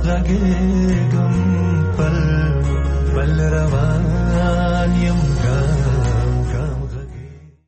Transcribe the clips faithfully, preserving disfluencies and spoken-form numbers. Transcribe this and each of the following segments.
غږېږم پل پل روان یم ګام ګام غږېږم.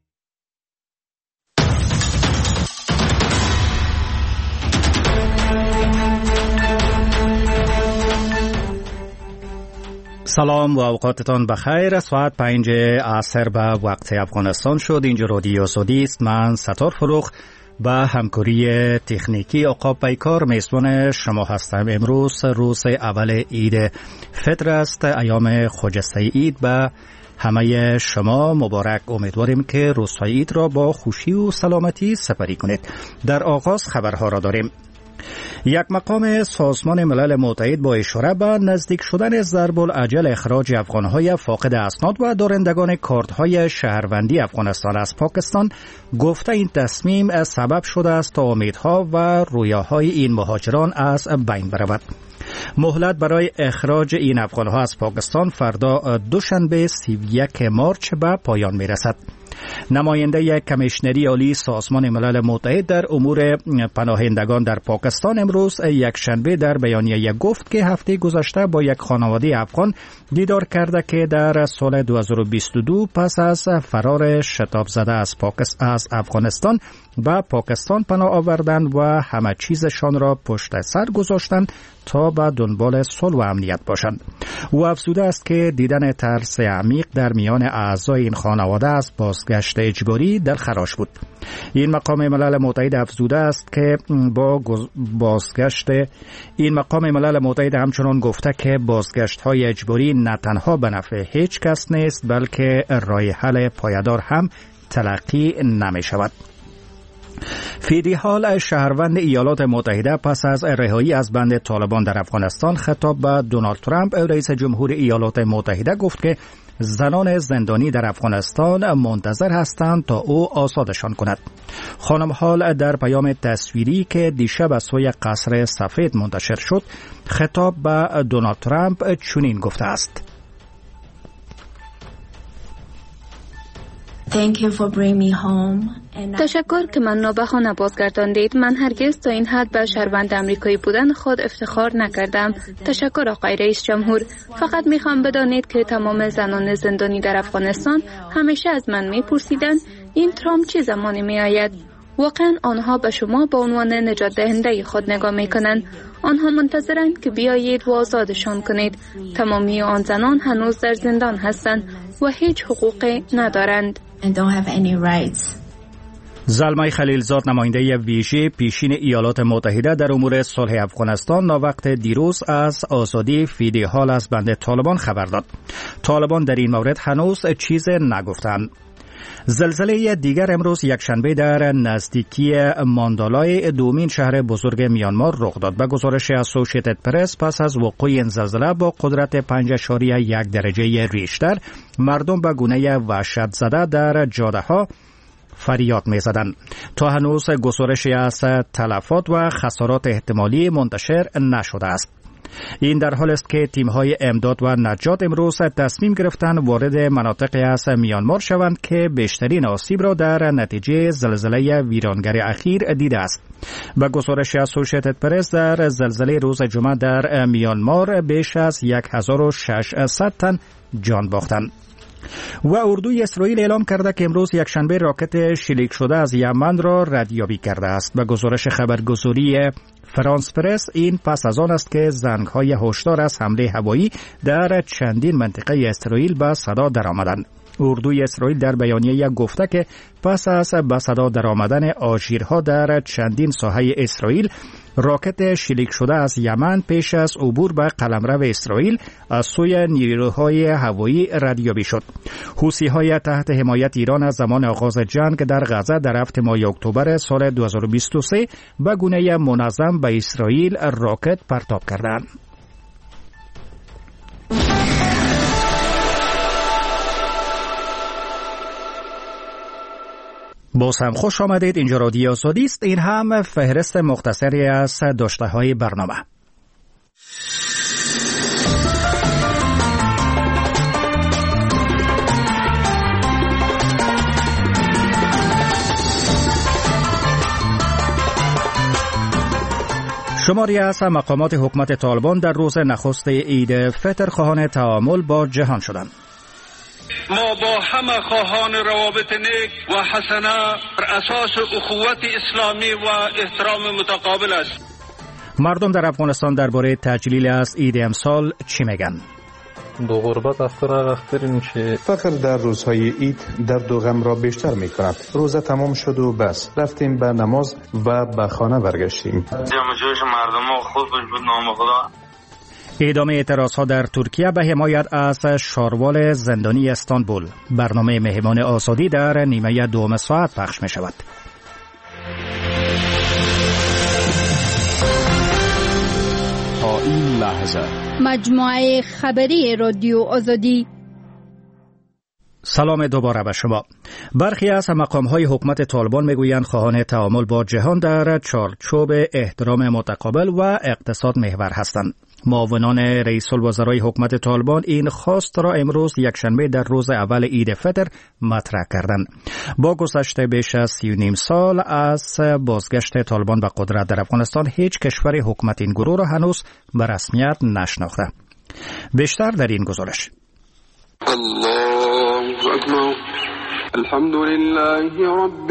سلام و اوقاتتان بخیر. ساعت پنج عصر به وقت افغانستان شد. اینجا رادیو سعودی است. من ستار فروخ با همکاری تکنیکی عقاب پیکار میزبان شما هستم. امروز روز اول عید فطر است. ایام خجسته عید به همه شما مبارک. امیدواریم که روزهای عید را با خوشی و سلامتی سپری کنید. در آغاز خبرها را داریم. یک مقام سازمان ملل متحد با اشاره به نزدیک شدن ضرب الاجل اخراج افغانهای فاقد اسناد و دارندگان کارت‌های شهروندی افغانستان از پاکستان گفته این تصمیم سبب شده است تا امیدها و رویاهای این مهاجران از بین برود. مهلت برای اخراج این افغانها از پاکستان فردا دوشنبه سی و یک مارچ به پایان میرسد. نماینده کمیشنری عالی سازمان ملل متحد در امور پناهندگان در پاکستان امروز یک شنبه در بیانیه گفت که هفته گذشته با یک خانواده افغان دیدار کرده که در سال دو هزار و بیست و دو پس از فرار شتاب زده از پاکستان از افغانستان به پاکستان پناه آوردند و همه چیزشان را پشت سر گذاشتند تا به دنبال صلح و امنیت باشند. او افزوده است که دیدن ترس عمیق در میان اعضای این خانواده از بازگشت اجباری دلخراش بود. این مقام ملل متحد افزوده است که با بازگشت این مقام ملل متحد همچنان گفته که بازگشت های اجباری نه تنها به نفع هیچ کس نیست بلکه راه حل پایدار هم تلقی نمی شود. فیدی حال شهروند ایالات متحده پس از رهایی از بند طالبان در افغانستان خطاب به دونالد ترامپ رئیس جمهور ایالات متحده گفت که زنان زندانی در افغانستان منتظر هستند تا او آزادشان کند. خانم حال در پیام تصویری که دیشب از سوی قصر سفید منتشر شد خطاب به دونالد ترامپ چنین گفته است: Thank you for bringing me home. تشکر که من به خانه بازگرداندید. من هرگز تا این حد به شهروند امریکایی بودن خود افتخار نکردم. تشکر آقای رئیس جمهور. فقط میخوام بدانید که تمام زنان زندانی در افغانستان همیشه از من میپرسیدند این ترامپ چه زمانی میآید. واقعا آنها به شما به عنوان نجات دهنده خود نگاه میکنند. آنها منتظرند که بیایید و آزادشان کنید. تمامی آن زنان هنوز در زندان هستند و هیچ حقوقی ندارند. زلمه خلیلزاد نماینده ویژه پیشین ایالات متحده در امور صلح افغانستان ناوقت دیروز از آزادی فیدی حال از بند طالبان خبر داد. طالبان در این مورد هنوز چیز نگفتند. زلزله دیگر امروز یکشنبه در نزدیکی ماندالای دومین شهر بزرگ میانمار رخ داد. به گزارش اسوسییتد پرس پس از وقوع این زلزله با قدرت پنج اشاریه یک درجه ریشتر مردم به گونه وحشت زده در جاده ها فریاد می زدن. تا هنوز گزارشی از تلفات و خسارات احتمالی منتشر نشده است. این در حال است که تیم‌های امداد و نجات امروز تصمیم گرفتند وارد مناطقی از میانمار شوند که بیشترین آسیب را در نتیجه زلزله ویرانگر اخیر دیده است. به گزارش اسوسییتد پرس در زلزله روز جمعه در میانمار بیش از هزار و ششصد تن جان باختند. و اردوی اسرائیل اعلام کرده که امروز یکشنبه راکت شلیک شده از یمن را ردیابی کرده است. به گزارش خبرگزاری فرانس پرس این پس از آن است که زنگ‌های هشدار از حمله هوایی در چندین منطقه اسرائیل به صدا درآمدند. اردوی اسرائیل در بیانیه گفته که پس از به صدا درآمدن آژیرها در چندین ساحه اسرائیل راکت شلیک شده از یمن پیش از عبور به قلمرو اسرائیل از سوی نیروهای هوایی ردیابی شد. حوثی‌های تحت حمایت ایران از زمان آغاز جنگ در غزه در هفتم ماه اکتبر سال دو هزار و بیست و سه به گونه منظم به اسرائیل راکت پرتاب کردند. باز هم خوش آمدید. اینجا رادیو آزادی است. این هم فهرست مختصری از داشته های برنامه. شماری از مقامات حکومت طالبان در روز نخست عید فطر خواهان تعامل با جهان شدند. ما با همه خواهان روابط نیک و حسنه بر اساس اخوت اسلامی و احترام متقابل است. مردم در افغانستان درباره تجلیل از عید امسال چی میگن؟ دو غربت افکار اخترین چه فقر در روزهای عید درد و غم را بیشتر می کند. روزه تمام شد و بس رفتیم به نماز و به خانه برگشتیم. جمع جوش مردم خود بود نام خدا. ادامه اعتراضها در ترکیه به حمایت از شاروال زندانی استانبول. برنامه مهمان آزادی در نیمه دوم ساعت پخش می شود. تا این لحظه مجموعه خبری رادیو آزادی. سلام دوباره به شما. برخی از مقام‌های حکومت طالبان میگویند خواهان تعامل با جهان در چارچوب احترام متقابل و اقتصاد محور هستند. معاونان رئیس الوزرای حکومت طالبان این خواست را امروز یکشنبه در روز اول عید فطر مطرح کردند. با گذشت بیش از سی و نیم سال از بازگشت طالبان به قدرت در افغانستان، هیچ کشور حکومت این گروه را هنوز به رسمیت نشناخته. بیشتر در این گزارش. الله اکبر الحمدلله رب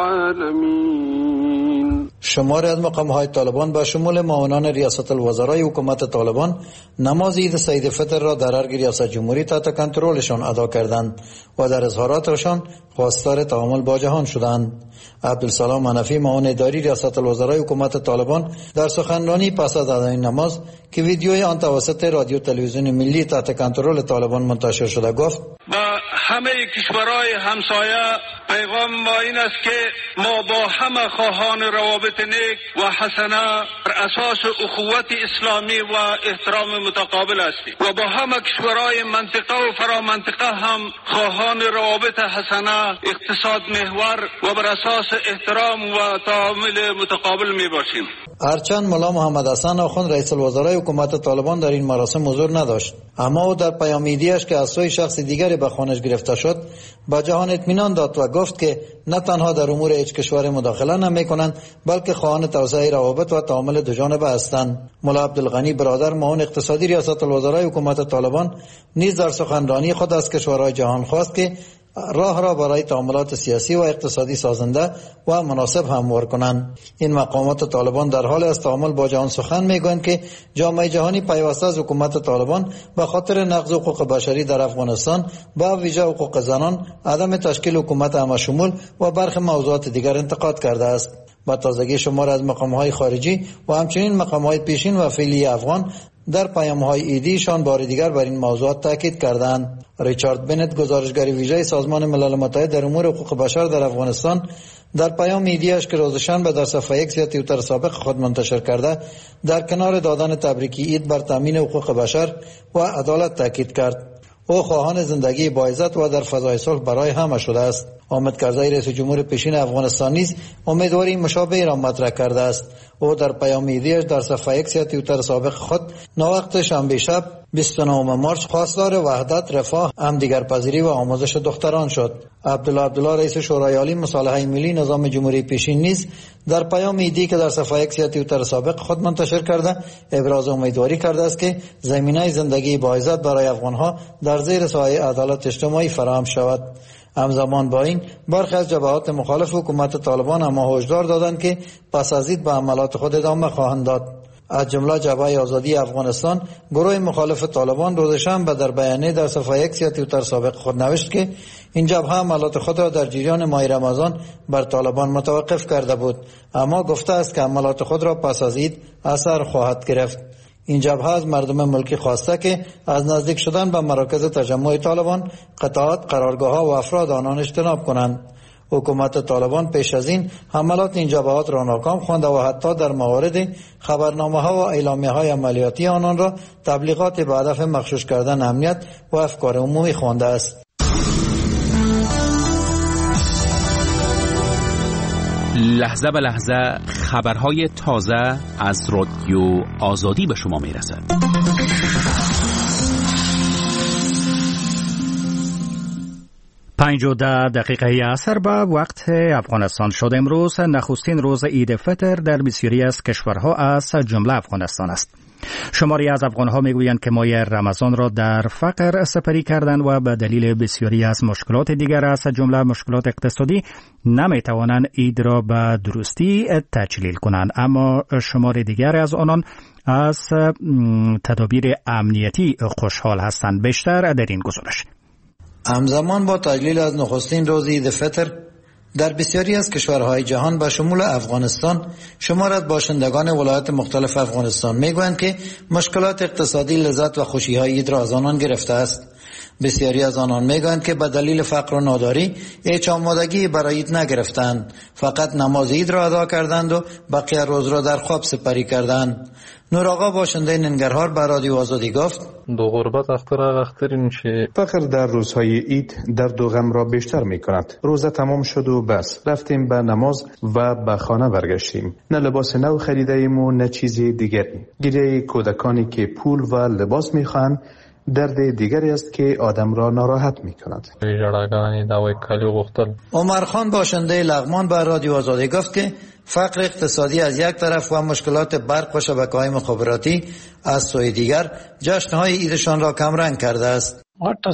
العالمین. شماری از مقام‌های طالبان به شمول معاونان ریاست الوزرای حکومت طالبان نماز عید سعید فطر را در ارگ ریاست جمهوری تحت کنترلشان ادا کردند و در اظهاراتشان خواستار تعامل با جهان شدند. عبدالسلام حنفی معاون اداری ریاست الوزرای حکومت طالبان در سخنرانی پس از ادای نماز که ویدیوی آن توسط رادیو تلویزیون ملی تحت کنترل طالبان منتشر شده گفت: با همه کشورهای همسایه پیغام ما این است که ما با همه خواهان روابط نیک و حسنه بر اساس اخوت اسلامی و احترام متقابل هستیم و با همه کشورهای منطقه و فرامنطقه هم خواهان روابط حسنه، اقتصاد محور و بر اساس احترام و تعامل متقابل می باشیم. هرچند ملا محمد حسن آخوند رئیس الوزرای حکومت طالبان در این مراسم حضور نداشت، اما او در پیام ایدیش که از سوی شخص دیگری به خانش گرفته شد با جهان اطمینان داد و گفت که نه تنها در امور هیچ کشور مداخله نمی‌کنند بلکه خواهان توسعه روابط و تعامل دو جانبه هستند. ملا عبدالغنی برادر معاون اقتصادی ریاست الوزرای حکومت طالبان نیز در سخنرانی خود از کشورهای جهان خواست که راه را برای تعاملات سیاسی و اقتصادی سازنده و مناسب هموار کنند. این مقامات طالبان در حال از تعامل با جهان سخن میگویند که جامعه جهانی پیوسته از حکومت طالبان به خاطر نقض حقوق بشری در افغانستان، با ویژه حقوق زنان، عدم تشکیل حکومت همشمول و برخی موضوعات دیگر انتقاد کرده است. با تازگی شمار از مقام‌های خارجی و همچنین مقام‌های پیشین و فعلی افغان در پیام‌های ایدیشان بار دیگر بر این موضوعات تاکید کردند. ریچارد بنت، گزارشگر ویژه سازمان ملل متحد در امور حقوق بشر در افغانستان، در پیام ایدیش که روز شنبه در صفحه ایکس یا توییتر سابق خود منتشر کرده، در کنار دادن تبریکی عید بر تامین حقوق بشر و عدالت تاکید کرد. او خواهان زندگی با عزت و در فضای صلح برای همه شده است. حامد کرزی رئیس جمهور پیشین افغانستان نیز امیدواری مشابه را مطرح کرده است. او در پیام ایدیش در صفحه ایکس یا توییتر سابق خود ناوقت شنبه شب بیست و نهم مارس خواستار وحدت، رفاه، همدیگرپذیری و آموزش دختران شد. عبدالله عبدالله رئیس شورای عالی مصالحه ملی نظام جمهوری پیشین نیز در پیام ایدی که در صفحه ایکس یا توییتر سابق خود منتشر کرده ابراز امیدواری کرده است که زمینه زندگی با عزت برای افغانها در زیر سایه عدالت اجتماعی فراهم شود. همزمان با این برخی از جبهات مخالف حکومت طالبان اما هشدار دادند که پس از عید به عملات خود ادامه خواهند داد. از جمله جبهه آزادی افغانستان، گروه مخالف طالبان، روز شنبه در بیانیه در صفحه ایکس یا توییتر سابق خود نوشت که این جبهه عملات خود را در جریان ماه رمضان بر طالبان متوقف کرده بود، اما گفته است که عملات خود را پس از عید اثر خواهد گرفت. این جبهه از مردم ملکی خواسته که از نزدیک شدن به مراکز تجمع طالبان، قطعات، قرارگاه‌ها و افراد آنان اجتناب کنند. حکومت طالبان پیش از این حملات این جبهات را ناکام خوانده و حتی در موارد خبرنامه‌ها و اعلامیه‌های عملیاتی آنان را تبلیغات به هدف مغشوش کردن امنیت و افکار عمومی خوانده است. لحظه به لحظه خبرهای تازه از رادیو آزادی به شما میرسد. پنج و ده دقیقه عصر به وقت افغانستان شد. امروز نخستین روز عید فطر در بسیاری از کشورها از جمله افغانستان است. شماری از افغانها میگویند که ماه رمضان را در فقر سپری کردند و به دلیل بسیاری از مشکلات دیگر از جمله مشکلات اقتصادی نمیتوانند عید را به درستی تجلیل کنند. اما شمار دیگر از آنان از تدابیر امنیتی خوشحال هستند. بیشتر در این گزارش. همزمان با تجلیل از نخستین روز عید فطر در بسیاری از کشورهای جهان به شمول افغانستان، شمار از باشندگان ولایات مختلف افغانستان میگویند که مشکلات اقتصادی لذت و خوشی‌های عید را از آنان گرفته است. بسیاری از آنان میگویند که به دلیل فقر و ناداری هیچ آمادگی برای عید نگرفتند، فقط نماز عید را ادا کردند و بقیه روز را در خواب سپری کردند. نور آقا باشنده ننگرهار به رادیو آزادی گفت: دو غربت اختر اختر میشه. فقر در روزهای عید درد و غم را بیشتر می کند. روزه تمام شد و بس رفتیم به نماز و به خانه برگشتیم. نه لباس نو خریده ایم و نه چیزی دیگری. گریه کودکانی که پول و لباس می خواهند درد دیگری است که آدم را ناراحت می کند. عمر خان باشنده لغمان به رادیو آزادی گفت که فقر اقتصادی از یک طرف و مشکلات برق و شبکه‌های مخابراتی از سوی دیگر جشن‌های عیدشان را کمرنگ کرده است.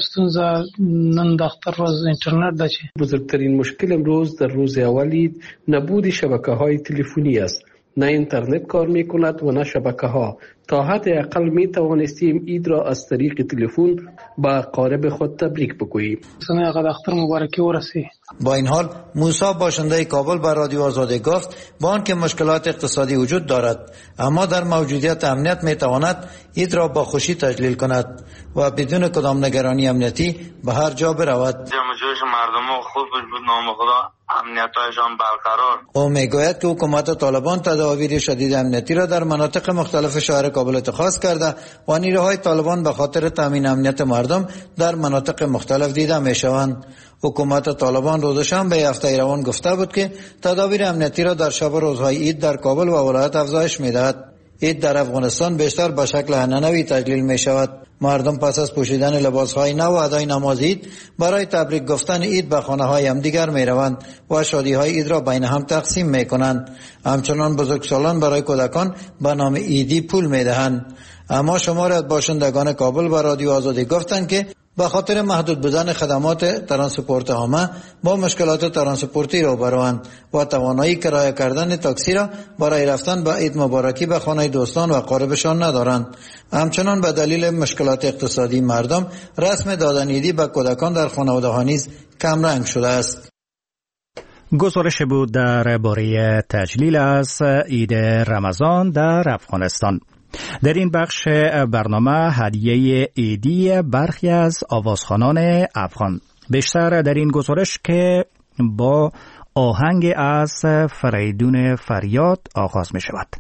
بزرگترین مشکل امروز در روز اول عید نبود شبکه‌های تلفنی است. نه اینترنت کار می کند و نه شبکه ها. تا حد اقل می توانستیم عید را از طریق تلفن با اقارب خود تبریک بگوییم. سنه قد اختر مبارکی ورسی. با این حال موسی باشنده کابل بر رادیو آزادی گفت با آنکه مشکلات اقتصادی وجود دارد، اما در موجودیت امنیت می تواند عید را با خوشی تجلیل کند و بدون کدام نگرانی امنیتی به هر جا برود. جمع جوش مردم خود بود نام خدا امنیتایشان برقرار. او میگوید که حکومت طالبان تدابیر شدید امنیتی را در مناطق مختلف شهر کابل اتخاذ کرده و نیروهای طالبان به خاطر تامین امنیت مردم در مناطق مختلف دیده میشوند. حکومت طالبان روز شنبه هفته روان گفته بود که تدابیر امنیتی را در شب روزهای عید در کابل و ولایت افزایش میدهد. عید در افغانستان بیشتر به شکل حنانوی تجلیل می شود. مردم پس از پوشیدن لباسهای نو و ادای نماز عید برای تبریک گفتن عید به خانه های هم دیگر می روند و شادی های عید را بین هم تقسیم می کنند. همچنان بزرگسالان برای کودکان به نام عیدی پول می دهند. اما شماری از باشندگان کابل به رادیو آزادی گفتند که به خاطر محدود بودن خدمات ترانسپورت عامه با مشکلات ترانسپورتی روبروند و توانایی کرایه کردن تاکسی را برای رفتن به عید مبارکی به خانه دوستان و اقاربشان ندارند. همچنان به دلیل مشکلات اقتصادی مردم رسم دادن عیدی به کودکان در خانواده‌ها نیز کمرنگ شده است. گزارش بود درباره تجلیل از عید رمضان در افغانستان. در این بخش برنامه هدیه عیدی برخی از آوازخوانان افغان. بیشتر در این گزارش که با آهنگ از فریدون فریاد آغاز می شود.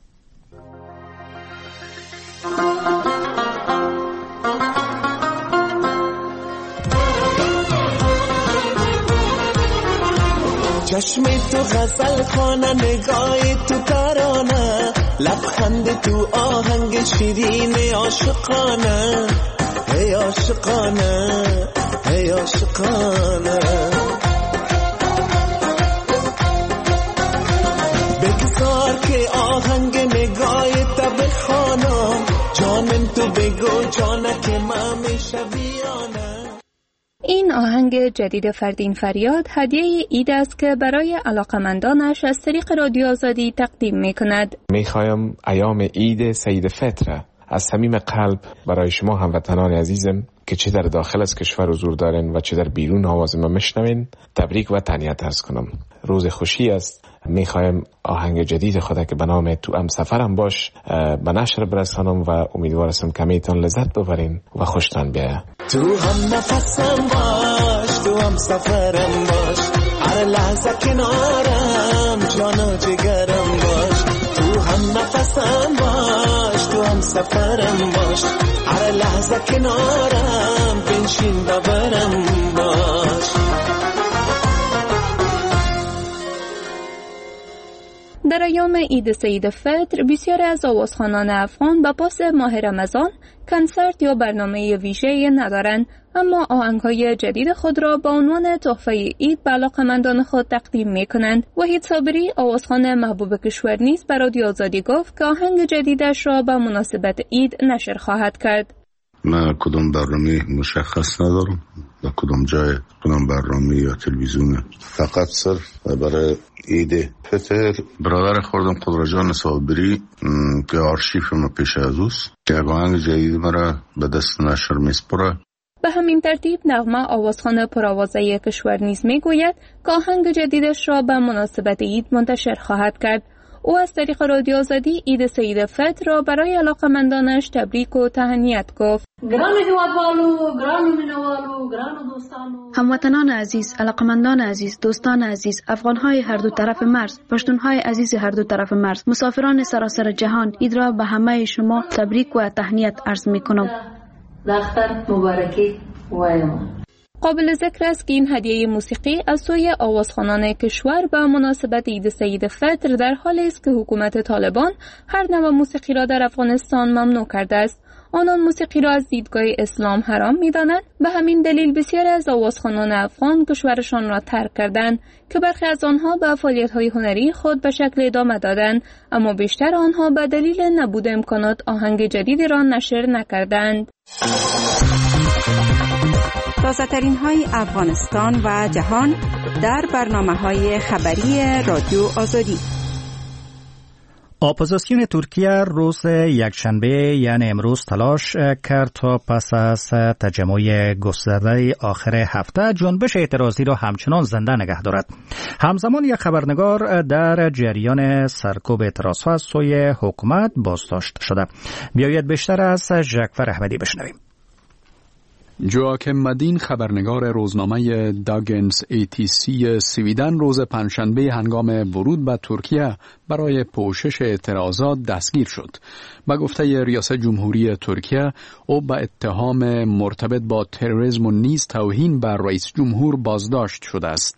چشم تو غزل خوانه، نگاه تو ترانه، لبخند تو آهنگ شیرین عاشقانه، ای عاشقانه ای عاشقانه. بگذار که آهنگ نگاه تا بخوانم، جانم تو بگو جانه که من میشویانه. این آهنگ جدید فردین فریاد هدیه عید است که برای علاقمندانش از طریق رادیو آزادی تقدیم می کند. می خواهم ایام عید سید فطر از صمیم قلب برای شما هموطنان عزیزم که چه در داخل از کشور حضور دارین و چه در بیرون آواز ما میشنوین تبریک و تهنیت عرض کنم. روز خوشی است. می خواهم آهنگ جدید خدا که به نام تو هم سفرم باش به نشر برسانم و امیدوارم کمیتان لذت ببرین و خوشتان بیاید. تو هم نفسم باش، تو هم سفرم باش، هر لحظه کنارم جان و جگرم باش. تو هم نفسم باش، تو هم سفرم باش، هر لحظه کنارم بنشین ببرم باش. در ایام عید سید فطر بسیاری از آوازخوانان افغان به پاس ماه رمضان کنسرت یا برنامه ویژه‌ای ندارند، اما آهنگ‌های جدید خود را با عنوان تحفه عید به علاقه‌مندان خود تقدیم می‌کنند. وحید صابری آوازخوان محبوب کشور نیز به رادیو آزادی گفت که آهنگ جدیدش را به مناسبت عید نشر خواهد کرد. من کدام برنامه مشخص ندارم، در کدام جای کدام برنامه یا تلویزیون، فقط صرف برای عید فطر برادر خوردم قدرجان صابری که آرشیف ما پیش از اوست که آهنگ جدید مرا به دست نشر میسپره. به همین ترتیب نغمه آوازخوان پرآوازه کشور نیز میگوید که آهنگ جدیدش را به مناسبت عید منتشر خواهد کرد. او از طریق رادیو آزادی عید سید فطر را برای علاقه‌مندانش تبریک و تهنیت گفت. هموطنان عزیز، علاقمندان عزیز، دوستان عزیز، افغانهای هر دو طرف مرز، پشتونهای عزیز هر دو طرف مرز، مسافران سراسر جهان، عید را به همه شما تبریک و تهنیت عرض می‌کنم. دختر مبارکی وایم. قابل ذکر است که این هدیه موسیقی از سوی آوازخوانان کشور به مناسبت عید سید فطر در حالی است که حکومت طالبان هر نوع موسیقی را در افغانستان ممنوع کرده است. آنان موسیقی را از دیدگاه اسلام حرام می‌دانند. به همین دلیل بسیاری از آوازخوانان افغان کشورشان را ترک کردند که برخی از آنها به فعالیت‌های هنری خود به شکل ادامه دادند، اما بیشتر آنها به دلیل نبود امکانات آهنگ جدیدی را نشر نکردند. تازه‌ترین های افغانستان و جهان در برنامه‌های خبری رادیو آزادی. اپوزیسیون ترکیه روز یکشنبه یعنی امروز تلاش کرد تا پس از تجمع گسترده آخر هفته جنبش اعتراضی را همچنان زنده نگه دارد. همزمان یک خبرنگار در جریان سرکوب اعتراضها از سوی حکومت بازداشت شده. بیایید بیشتر از ژکفر احمدی بشنویم. جواکم مدین خبرنگار روزنامه داگنز ای تی سی سویدن روز پنجشنبه هنگام ورود به ترکیه برای پوشش اعتراضات دستگیر شد. به گفته ریاست جمهوری ترکیه او به اتهام مرتبط با تروریسم و نیز توهین بر رئیس جمهور بازداشت شده است.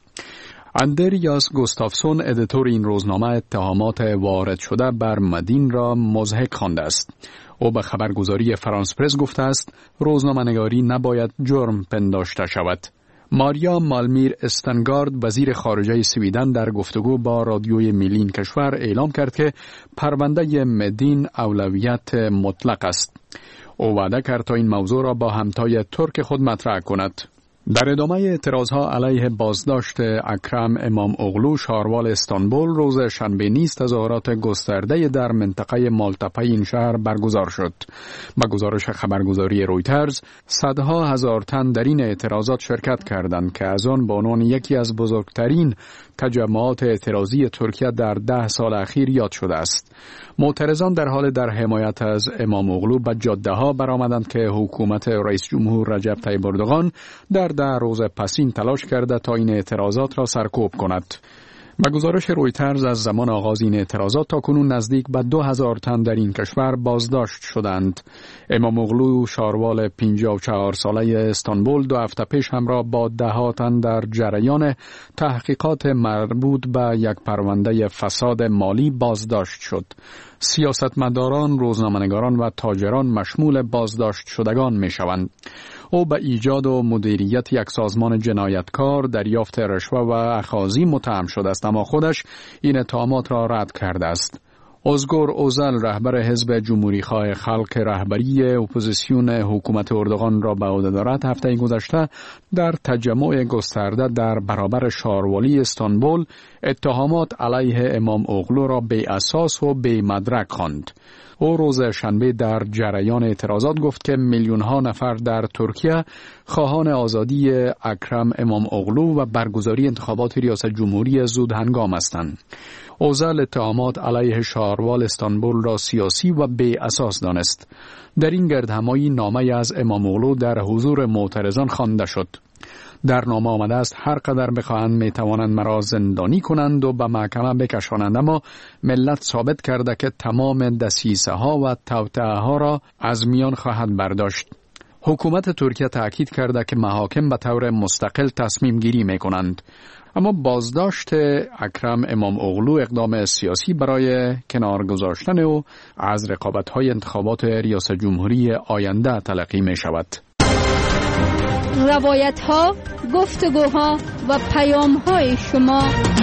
اندریاس گوستافسون ادیتور این روزنامه اتهامات وارد شده بر مدین را مضحک خوانده است. او به خبرگزاری فرانس پرس گفته است روزنامه‌نگاری نباید جرم پنداشته شود. ماریا مالمیر استنگارد وزیر خارجه سویدن در گفتگو با رادیوی ملی کشور اعلام کرد که پرونده مدین اولویت مطلق است. او وعده کرد تا این موضوع را با همتای ترک خود مطرح کند. در ادامه اعتراضها علیه بازداشت اکرم امام اغلو شاروال استانبول روز شنبه نیز تظاهرات گسترده در منطقه مالتپه این شهر برگزار شد. با گزارش خبرگزاری رویترز صدها هزار تن در این اعتراضات شرکت کردند که از آن به عنوان یکی از بزرگترین تجمعات اعتراضی ترکیه در ده سال اخیر یاد شده است. معترضان در حال در حمایت از امام اغلو به جاده ها برآمدند که حکومت رئیس جمهور رجب طیب اردوغان در ده روز پسین تلاش کرده تا این اعتراضات را سرکوب کند. به گزارش رویترز از زمان آغاز این اعتراضات تا کنون نزدیک به دو هزار تن در این کشور بازداشت شدند. امام اغلو شاروال پنجاه و چهار ساله استانبول دو هفته پیش همراه با ده ها تن در جریان تحقیقات مربوط به یک پرونده فساد مالی بازداشت شد. سیاستمداران، روزنامه‌نگاران و تاجران مشمول بازداشت شدگان می شوند. او به ایجاد و مدیریت یک سازمان جنایتکار، دریافت رشوه و اخاذی متهم شده است، اما خودش این اتهامات را رد کرده است. ازگور اوزل رهبر حزب جمهوری‌خواه خلق رهبری اپوزیسیون حکومت اردوغان را به عهده دارد هفته گذشته در تجمع گسترده در برابر شاروالی استانبول اتهامات علیه امام اغلو را بی اساس و بی مدرک خواند. او روز شنبه در جریان اعتراضات گفت که میلیون ها نفر در ترکیه خواهان آزادی اکرم امام اغلو و برگزاری انتخابات ریاست جمهوری زود هنگام هستند. اوزل اتهامات علیه شاروال استانبول را سیاسی و بی اساس دانست. در این گردهمایی نامه از امام اغلو در حضور معترضان خوانده شد. در نامه آمده است هر قدر بخواهند می توانند مرا زندانی کنند و به محکمه بکشانند، اما ملت ثابت کرده که تمام دسیسه ها و توطئه ها را از میان خواهد برداشت. حکومت ترکیه تاکید کرده که محاکم به طور مستقل تصمیم گیری می کنند. اما بازداشت اکرم امام اغلو اقدام سیاسی برای کنار گذاشتن او از رقابت‌های انتخابات ریاست جمهوری آینده تلقی می شود. روایت‌ها، گفتگوها و پیام‌های شما.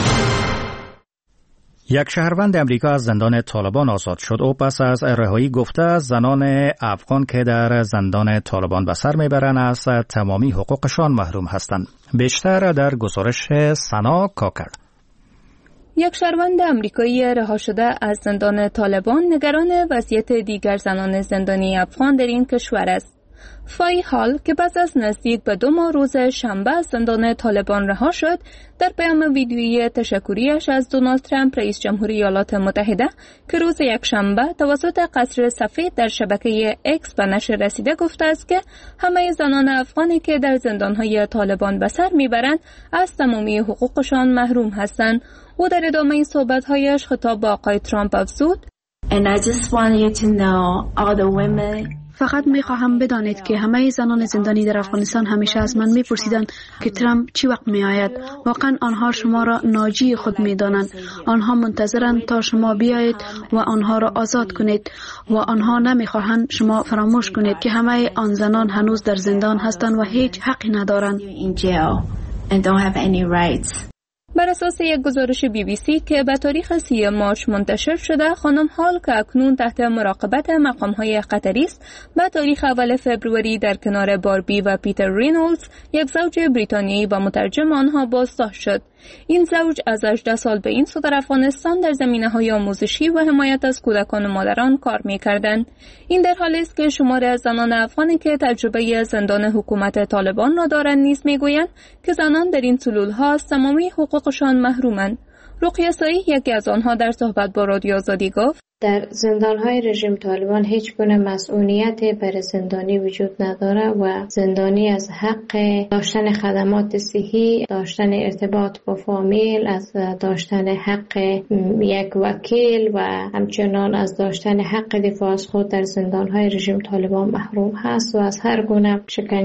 یک شهروند امریکا از زندان طالبان آزاد شد. او پس از رهایی گفته زنان افغان که در زندان طالبان به سر میبرند از تمامی حقوقشان محروم هستند. بیشتر در گزارش سنا کاکر. یک شهروند امریکایی رها شده از زندان طالبان نگران وضعیت دیگر زنان زندانی افغان در این کشور است. فای هال که پس از نزدیک به دو ماه روز شنبه از زندان طالبان رها شد، در پیام ویدیویی تشکریش از دونالد ترامپ رئیس جمهوری ایالات متحده که روز یک شنبه توسط قصر سفید در شبکه اکس به نشر رسیده گفته است که همه زنان افغانی که در زندانهای طالبان به سر میبرند از تمامی حقوقشان محروم هستند. او در ادامه صحبت‌هایش خطاب به آقای ترامپ افزود: And I just want you to know all the women. فقط میخواهم بدانید که همه زنان زندانی در افغانستان همیشه از من میپرسیدند که ترامپ چی وقت میآید. واقعا آنها شما را ناجی خود میدانند. آنها منتظرند تا شما بیایید و آنها را آزاد کنید و آنها نمیخواهند شما فراموش کنید که همه آن زنان هنوز در زندان هستند و هیچ حقی ندارند. بر اساس یک گزارش بی بی سی که به تاریخ سی مارچ منتشر شده، خانم هال که اکنون تحت مراقبت مقام‌های قطری است، به تاریخ اول فوریه در کنار باربی و پیتر رینولدز، یک زوج بریتانیایی و مترجم آنها بازداشت شد. این زوج از هجده سال به این سو در افغانستان در زمینه‌های آموزشی و حمایت از کودکان و مادران کار می‌کردند. این در حالی است که شماری از زنان افغانی که تجربه زندان حکومت طالبان را دارند نیز می‌گویند که زنان در این سلول‌ها از تمامی حقوقشان محرومند. رقیه سایی یکی از آنها در صحبت با رادیو آزادی گفت: در زندان‌های رژیم طالبان هیچ گونه مسئولیتی برای زندانی وجود نداره و زندانی از حق داشتن خدمات صحی، داشتن ارتباط با فامیل، از داشتن حق یک وکیل و همچنان از داشتن حق دفاع از خود در زندان‌های رژیم طالبان محروم هست و از هر گونه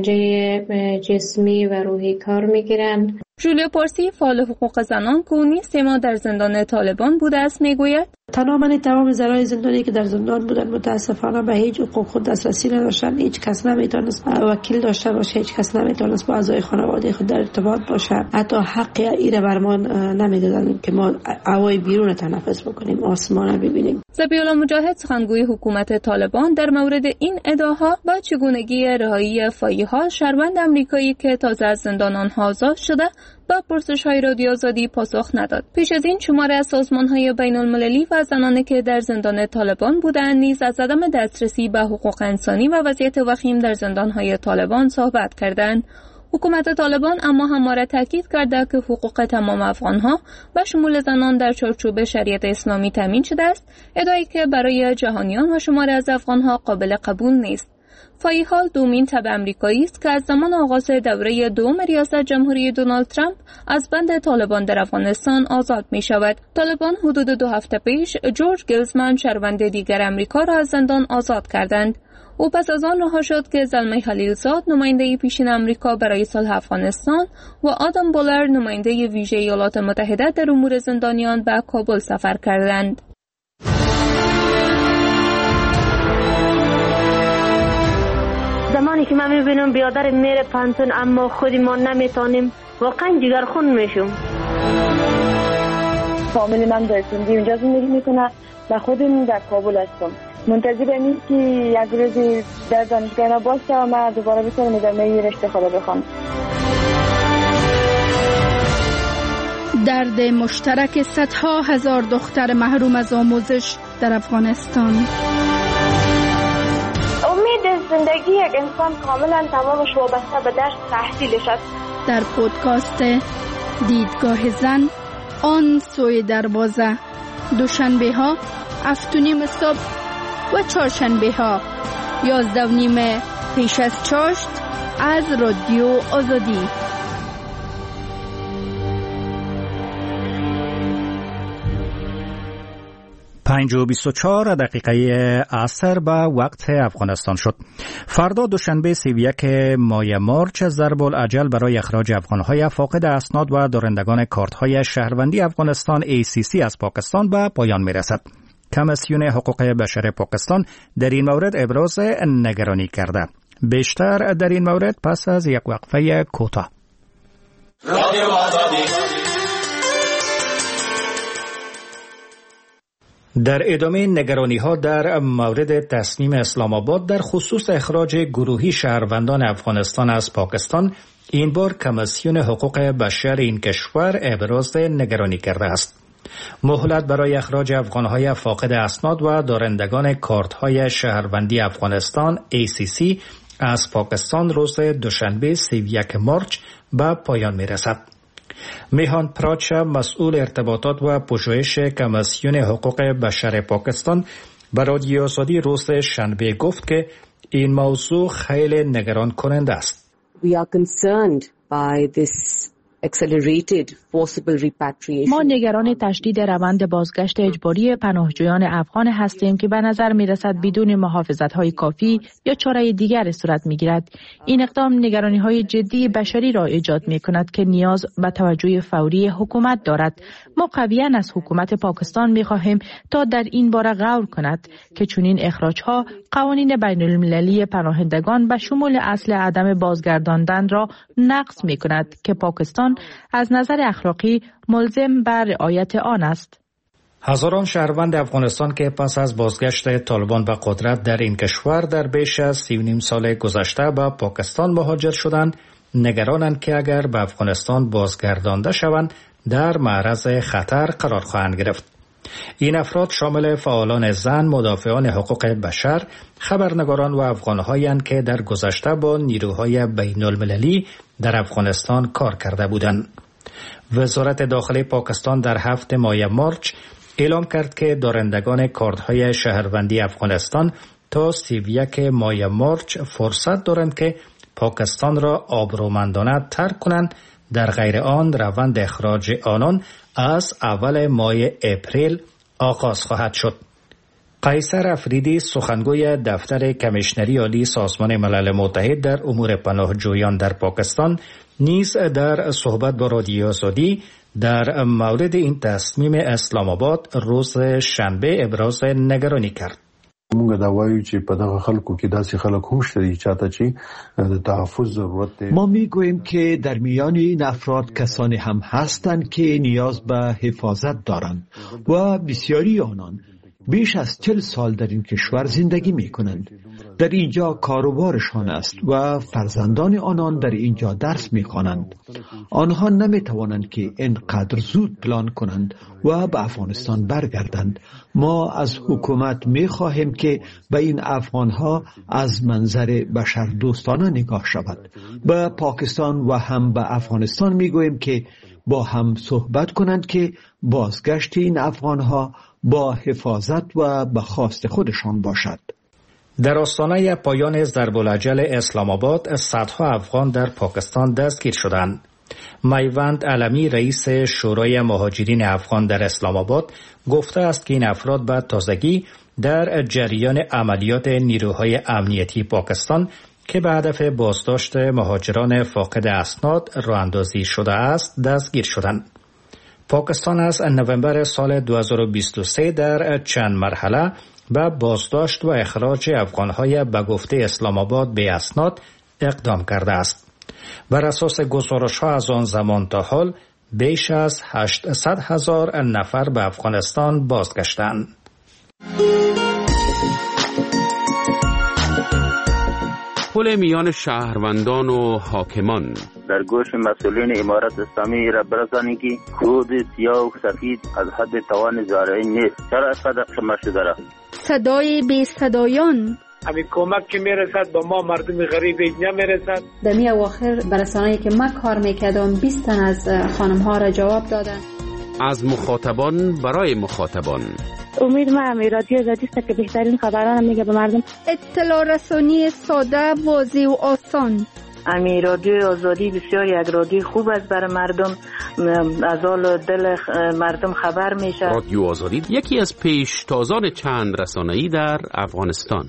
شکنجه جسمی و روحی کار می‌گیرند. جولیا پارسی، فعال حقوق زنان که او نیز سه ماه در زندان طالبان بوده است، میگوید: تمامی تمام زنان زندانی که در زندان بودن متاسفانه به هیچ حقوق خود دسترسی نداشتن. هیچ کس نمیتونست وکیل داشته باشه، هیچ کس نمیتونست با اعضای خانواده خود در ارتباط باشه. حتی حق ایره بر ما نمیدادن که ما هوای بیرون تنفس بکنیم، آسمان ببینیم. ذبیح‌الله مجاهد، سخنگوی حکومت طالبان، در مورد این ادعاها با چگونگی رهایی فایی‌ها، شهروند آمریکایی که تازه از زندان آنها آزاد شده، با پرسش‌های رادیو آزادی پاسخ نداد. پیش از این شماره از سازمان‌های بین‌المللی و زنانی که در زندان طالبان بودند نیز از عدم دسترسی به حقوق انسانی و وضعیت وخیم در زندان‌های طالبان صحبت کردند. حکومت طالبان اما همواره تاکید کرده که حقوق تمام افغان‌ها و شمول زنان در چارچوب شریعت اسلامی تامین شده است، ادعایی که برای جهانیان و شماره از افغان‌ها قابل قبول نیست. فای هال دومین تبع امریکایی است که از زمان آغاز دوره دوم ریاست جمهوری دونالد ترامپ از بند طالبان در افغانستان آزاد می شود. طالبان حدود دو هفته پیش جورج گیلزمن، شهروند دیگر امریکا را از زندان آزاد کردند. او پس از آن رها شد که زلمه خلیلزاد، نماینده پیشین امریکا برای صلح افغانستان، و آدم بولر، نماینده ویژه ایالات متحده در امور زندانیان، به کابل سفر کردند. زمانی که من میبینم بیادر میره پانتون اما خودی ما نمیتونیم، واقعا جگرخون میشم. فامیلی من در سندی اونجا زندگی میکنه و خودم در کابل هستم. منتظر اینیم که یک روزی در دانشگاه باشه و من دوباره بتونم ادامه رشته خود بخوام. درد مشترک صدها هزار دختر محروم از آموزش در افغانستان. امید زندگی یک انسان کاملا تمامش وابسته به درس تحصیلش است. در پودکاست دیدگاه زن، آن سوی دروازه، دوشنبه ها هفت و نیم صبح و چهارشنبه ها یازده و نیم پیش از چاشت از رادیو آزادی. پنج و بیست و چهار دقیقه عصر به وقت افغانستان شد. فردا دوشنبه سی و یک ماه مارچ ضرب الاجل برای اخراج افغانهای فاقد اسناد و دارندگان کارت‌های شهروندی افغانستان ای سی سی از پاکستان به پایان می‌رسد. کمیسیون حقوق بشر پاکستان در این مورد ابراز نگرانی کرده. بیشتر در این مورد پس از یک وقفه کوتاه. در ادامه نگرانی‌ها در مورد تصمیم اسلام آباد در خصوص اخراج گروهی شهروندان افغانستان از پاکستان، این بار کمیسیون حقوق بشر این کشور ابراز نگرانی کرده است. مهلت برای اخراج افغان‌های فاقد اسناد و دارندگان کارت‌های شهروندی افغانستان ای سی سی از پاکستان روز دوشنبه سی و یک مارچ به پایان می‌رسد. میهان پراچا، مسئول ارتباطات و پژوهش کمیسیون حقوق بشر پاکستان، به رادیو آزادی روز شنبه گفت که این موضوع خیلی نگران کننده است. We are concerned by this accelerated forcible repatriation. ما نگران تشدید روند بازگشت اجباری پناهجویان افغان هستیم که به نظر می رسد بدون محافظت‌های کافی یا چاره دیگر صورت می گیرد. این اقدام نگرانی‌های جدی بشری را ایجاد می کند که نیاز به توجه فوری حکومت دارد. ما قویاً از حکومت پاکستان می خواهیم تا در این باره غور کند که چنین اخراج‌ها قوانین بین المللی پناهندگان به شمول اصل عدم بازگرداندن را نقض می کند که پاکستان از نظر اخلاقی ملزم بر رعایت آن است. هزاران شهروند افغانستان که پس از بازگشت طالبان به قدرت در این کشور در بیش از سی و نیم سال گذشته به پاکستان مهاجر شدند، نگرانند که اگر به افغانستان بازگردانده شوند در معرض خطر قرار خواهند گرفت. این افراد شامل فعالان زن، مدافعان حقوق بشر، خبرنگاران و افغان‌هایند که در گذشته با نیروهای بین المللی در افغانستان کار کرده بودند. وزارت داخلی پاکستان در هفت ماه مارچ اعلام کرد که دارندگان کارت‌های شهروندی افغانستان تا سی و یک ماه مارچ فرصت دارند که پاکستان را آبرومندانه ترک کنند، در غیر آن روند اخراج آنان از اول ماه اپریل آغاز خواهد شد. قیصر افریدی، سخنگوی دفتر کمیشنری عالی سازمان ملل متحد در امور پناهجویان در پاکستان، نیز در صحبت با رادیو آزادی در مورد این تصمیم اسلام آباد روز شنبه ابراز نگرانی کرد. موږ دا وایو چې په دغه خلکو کې داسې خلک هم شته چې چاته چې د تحفظ ضرورت دی. ما میگوییم که در میان این افراد کسانی هم هستند که نیاز به حفاظت دارند و بسیاری آنان بیش از چل سال در این کشور زندگی می کنند. در اینجا کاروبارشان است و فرزندان آنان در اینجا درس می خوانند. آنها نمی توانند که اینقدر زود پلان کنند و به افغانستان برگردند. ما از حکومت می خواهیم که به این افغانها از منظر بشر دوستانه نگاه شود. به پاکستان و هم به افغانستان می گوییم که با هم صحبت کنند که بازگشت این افغانها با حفاظت و به خواست خودشان باشد. در آستانه پایان ضرب الاجل اسلام آباد، صدها افغان در پاکستان دستگیر شدند. میوند علمی، رئیس شورای مهاجرین افغان در اسلام آباد، گفته است که این افراد به تازگی در جریان عملیات نیروهای امنیتی پاکستان که به هدف بازداشت مهاجران فاقد اسناد راه اندازی شده است دستگیر شدند. پاکستان از نوامبر سال دو هزار و بیست و سه در چند مرحله به بازداشت و اخراج افغان‌های به گفته اسلام آباد به اسناد اقدام کرده است. بر اساس گزارش‌ها از آن زمان تا حال بیش از هشتصد هزار نفر به افغانستان بازگشتند. پل میان شهروندان و حاکمان در گوش مسئولین امارت اسلامی را برسانید که خود سیاه و سفید از حد توان زارعین نیست. چرا اینقدر شما شده را؟ صدای بی صدایان، همین کمک که میرسد با ما مردم غریب اینجا میرسد. در می اواخر برسانه‌ای که من کار میکردم بیست تن از خانم ها را جواب دادن. از مخاطبان برای مخاطبان. امید من رادیو آزادی است که بهترین خبران میگه به مردم. اطلاع رسانی ساده، واضح و آسان. امی رادیو آزادی بسیار یک رادیو خوب است برای مردم، از حال دل مردم خبر میشه. رادیو آزادی یکی از پیشتازان چند رسانه‌ای در افغانستان.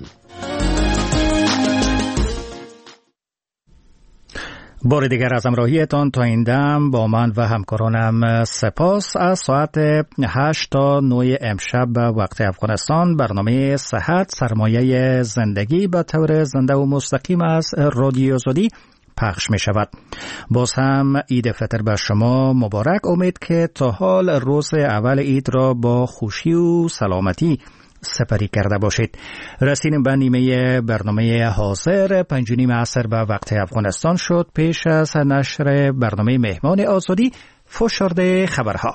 بار دیگر از همراهیتان تا این دم با من و همکارانم سپاس. از ساعت هشت تا نه امشب به وقت افغانستان برنامه صحت سرمایه زندگی به طور زنده و مستقیم از رادیو آزادی پخش می شود. باز هم عید فطر به شما مبارک. امید که تا حال روز اول عید را با خوشی و سلامتی سپری کرده باشید. رسیدیم به نیمه برنامه حاضر. پنج و نیم عصر به وقت افغانستان شد. پیش از نشر برنامه مهمان آزادی فشرده خبرها.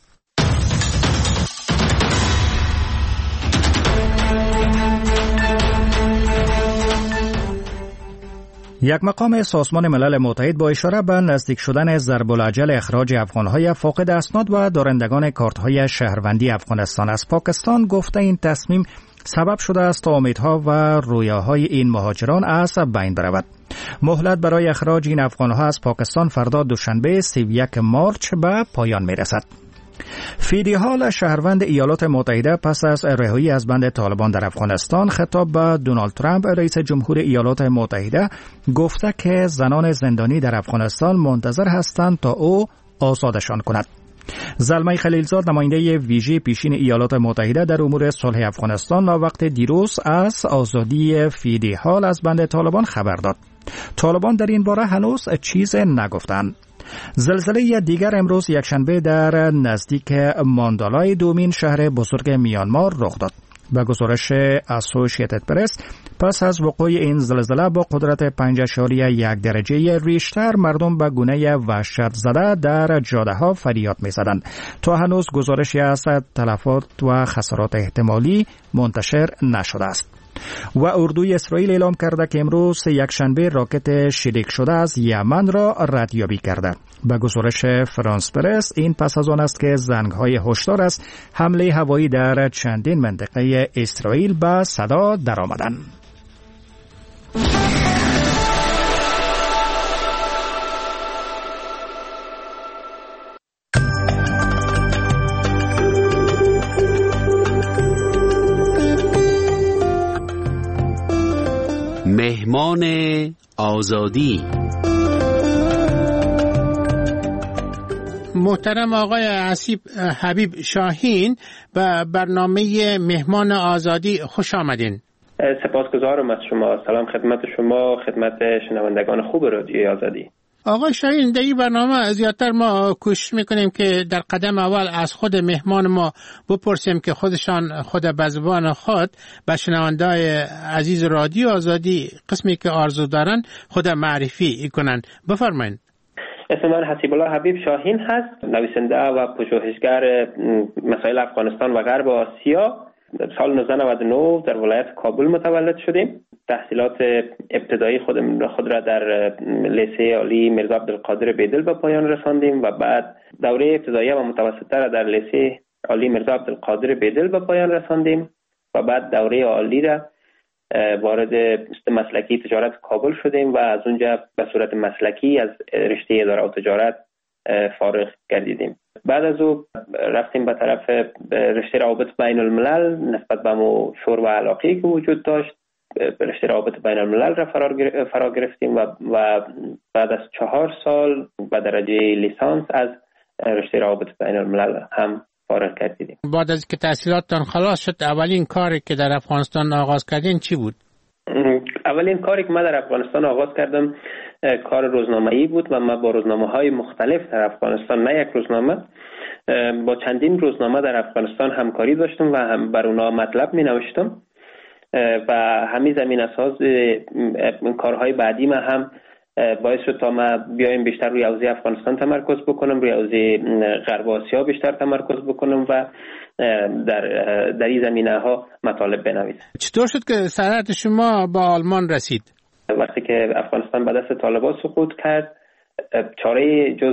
یک مقام سازمان ملل متحد با اشاره به نزدیک شدن ضرب‌الاجل اخراج افغان‌های فاقد اسناد و دارندگان کارت‌های شهروندی افغانستان از پاکستان گفته این تصمیم سبب شده است تا امیدها و رویاهای این مهاجران از بین برود. مهلت برای اخراج این افغان‌ها از پاکستان فردا دوشنبه سی و یک مارچ به پایان می‌رسد. فیدی هال شهروند ایالات متحده پس از رهایی از بند طالبان در افغانستان خطاب به دونالد ترامپ رئیس جمهور ایالات متحده گفته که زنان زندانی در افغانستان منتظر هستند تا او آزادشان کند. زلمه خلیلزاد نماینده ویژه پیشین ایالات متحده در امور صلح افغانستان وقت دیروز از آزادی فیدی هال از بند طالبان خبر داد. طالبان در این باره هنوز چیز نگفتند. زلزله دیگر امروز یکشنبه در نزدیک ماندالای دومین شهر بزرگ میانمار رخ داد. به گزارش اسوسییتد پرس پس از وقوع این زلزله با قدرت پنج اشاریه یک درجه ریشتر مردم به گونه وحشت زده در جاده ها فریاد می زدند. تا هنوز گزارشی از تلفات و خسارات احتمالی منتشر نشده است. و اردوی اسرائیل اعلام کرده که امروز یکشنبه راکت شلیک شده از یمن را ردیابی کرده. به گزارش فرانس پرس این پس از آن است که زنگ‌های هشدار از حمله هوایی در چندین منطقه اسرائیل به صدا درآمدند. مهمان آزادی. محترم آقای حسیب حبیب شاهین به برنامه مهمان آزادی خوش آمدین. سپاسگزارم از شما. سلام خدمت شما، خدمت شنوندگان خوب رادیوی آزادی. آقای شاهین، در این برنامه زیادتر ما کوشش میکنیم که در قدم اول از خود مهمان ما بپرسیم که خودشان خود به زبان خود به شنونده‌های عزیز رادیو آزادی قسمی که آرزو دارن خود معرفی کنند. بفرمایید. اسم من حسیب الله حبیب شاهین هست، نویسنده و پژوهشگر مسائل افغانستان و غرب آسیا. سال نوزده نود و نه در ولایت کابل متولد شدیم. تحصیلات ابتدایی خود خود را در لیسه عالی میرزا عبدالقادر بیدل به پایان رساندیم و بعد دوره ابتدایی و متوسطه را در لیسه عالی میرزا عبدالقادر بیدل به پایان رساندیم و بعد دوره عالی را وارد مسلکی تجارت کابل شدیم و از اونجا به صورت مسلکی از رشته اداره و تجارت فارغ گردیدیم. بعد از او رفتیم به طرف رشته روابط بین الملل. نسبت به مو شور و علاقه‌ای که وجود داشت رشته روابط بین الملل را فرا گرفتیم و, و بعد از چهار سال به درجه لیسانس از رشته روابط بین الملل هم فارغ کردیم. بعد از که تحصیلاتتان خلاص شد اولین کاری که در افغانستان آغاز کردین چی بود؟ اولین کاری که من در افغانستان آغاز کردم کار روزنامه‌ای بود و من با روزنامه‌های مختلف در افغانستان، نه یک روزنامه، با چندین روزنامه در افغانستان همکاری داشتم و هم بر اونا مطلب می نوشتم و همین زمین اساس کارهای بعدی من هم باعث شد تا ما بیایم بیشتر روی حوزه افغانستان تمرکز بکنم، روی حوزه غرب آسیا بیشتر تمرکز بکنم و در در این زمینه ها مطالب بنویسم. چطور شد که سرحد شما با آلمان رسید؟ وقتی که افغانستان به دست طالبان سقوط کرد چاره جز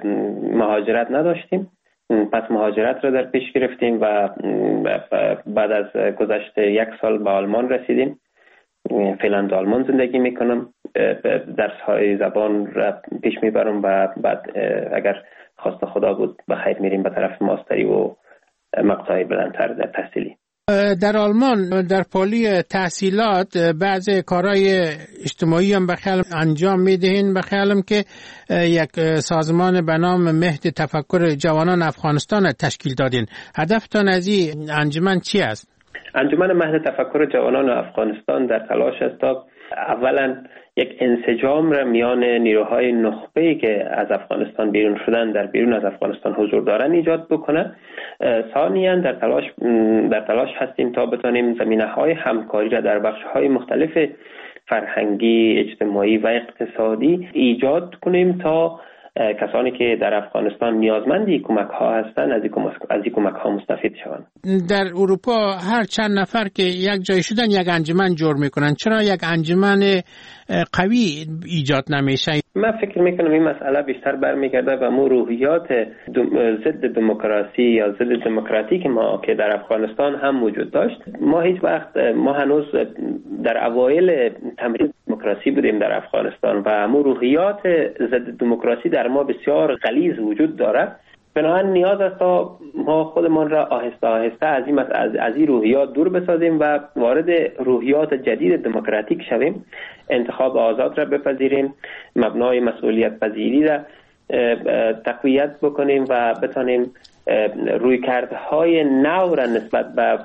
مهاجرت نداشتیم. پس مهاجرت را در پیش گرفتیم و بعد از گذشت یک سال به آلمان رسیدیم فعلا در آلمان زندگی میکنم، درس های زبان را پیش میبرم و بعد اگر خواست خدا بود به خیر میریم به طرف ماستری و مقطع بلندتر در تحصیلی. در آلمان در پالی تحصیلات بعض کارهای اجتماعی هم به خیال انجام میدهین. به خیالم که یک سازمان به نام مهد تفکر جوانان افغانستان تشکیل دادین. هدفتان از این انجمن چی است؟ انجمن مهد تفکر جوانان افغانستان در تلاش است تا اولا یک انسجام را میان نیروهای نخبه‌ای که از افغانستان بیرون شدن در بیرون از افغانستان حضور دارن ایجاد بکنه. ثانیاً در تلاش در تلاش هستیم تا بتانیم زمینه‌های همکاری را در بخش‌های مختلف فرهنگی، اجتماعی و اقتصادی ایجاد کنیم تا کسانی که در افغانستان نیازمندی کمک ها هستند از این کمک ها مستفید شوند. در اروپا هر چند نفر که یک جای شدن یک انجمن جور میکنن، چرا یک انجمن قوی ایجاد نمیشه؟ من فکر میکنم این مسئله بیشتر برمیگرده به مو روحیات ضد دموکراسی یا ضد دموکراتیک ما که در افغانستان هم وجود داشت. ما هیچ وقت ما هنوز در اوایل تمرین دموکراسی بودیم در افغانستان و مو روحیات ضد دموکراسی در ما بسیار غلیظ وجود دارد. بنابراین نیاز است تا ما خودمان را آهسته آهسته از این از, از این روحیات دور بسازیم و وارد روحیات جدید دموکراتیک شویم، انتخاب آزاد را بپذیریم، مبنای مسئولیت پذیری را تقویت بکنیم و بتانیم رویکردهای نو را نسبت به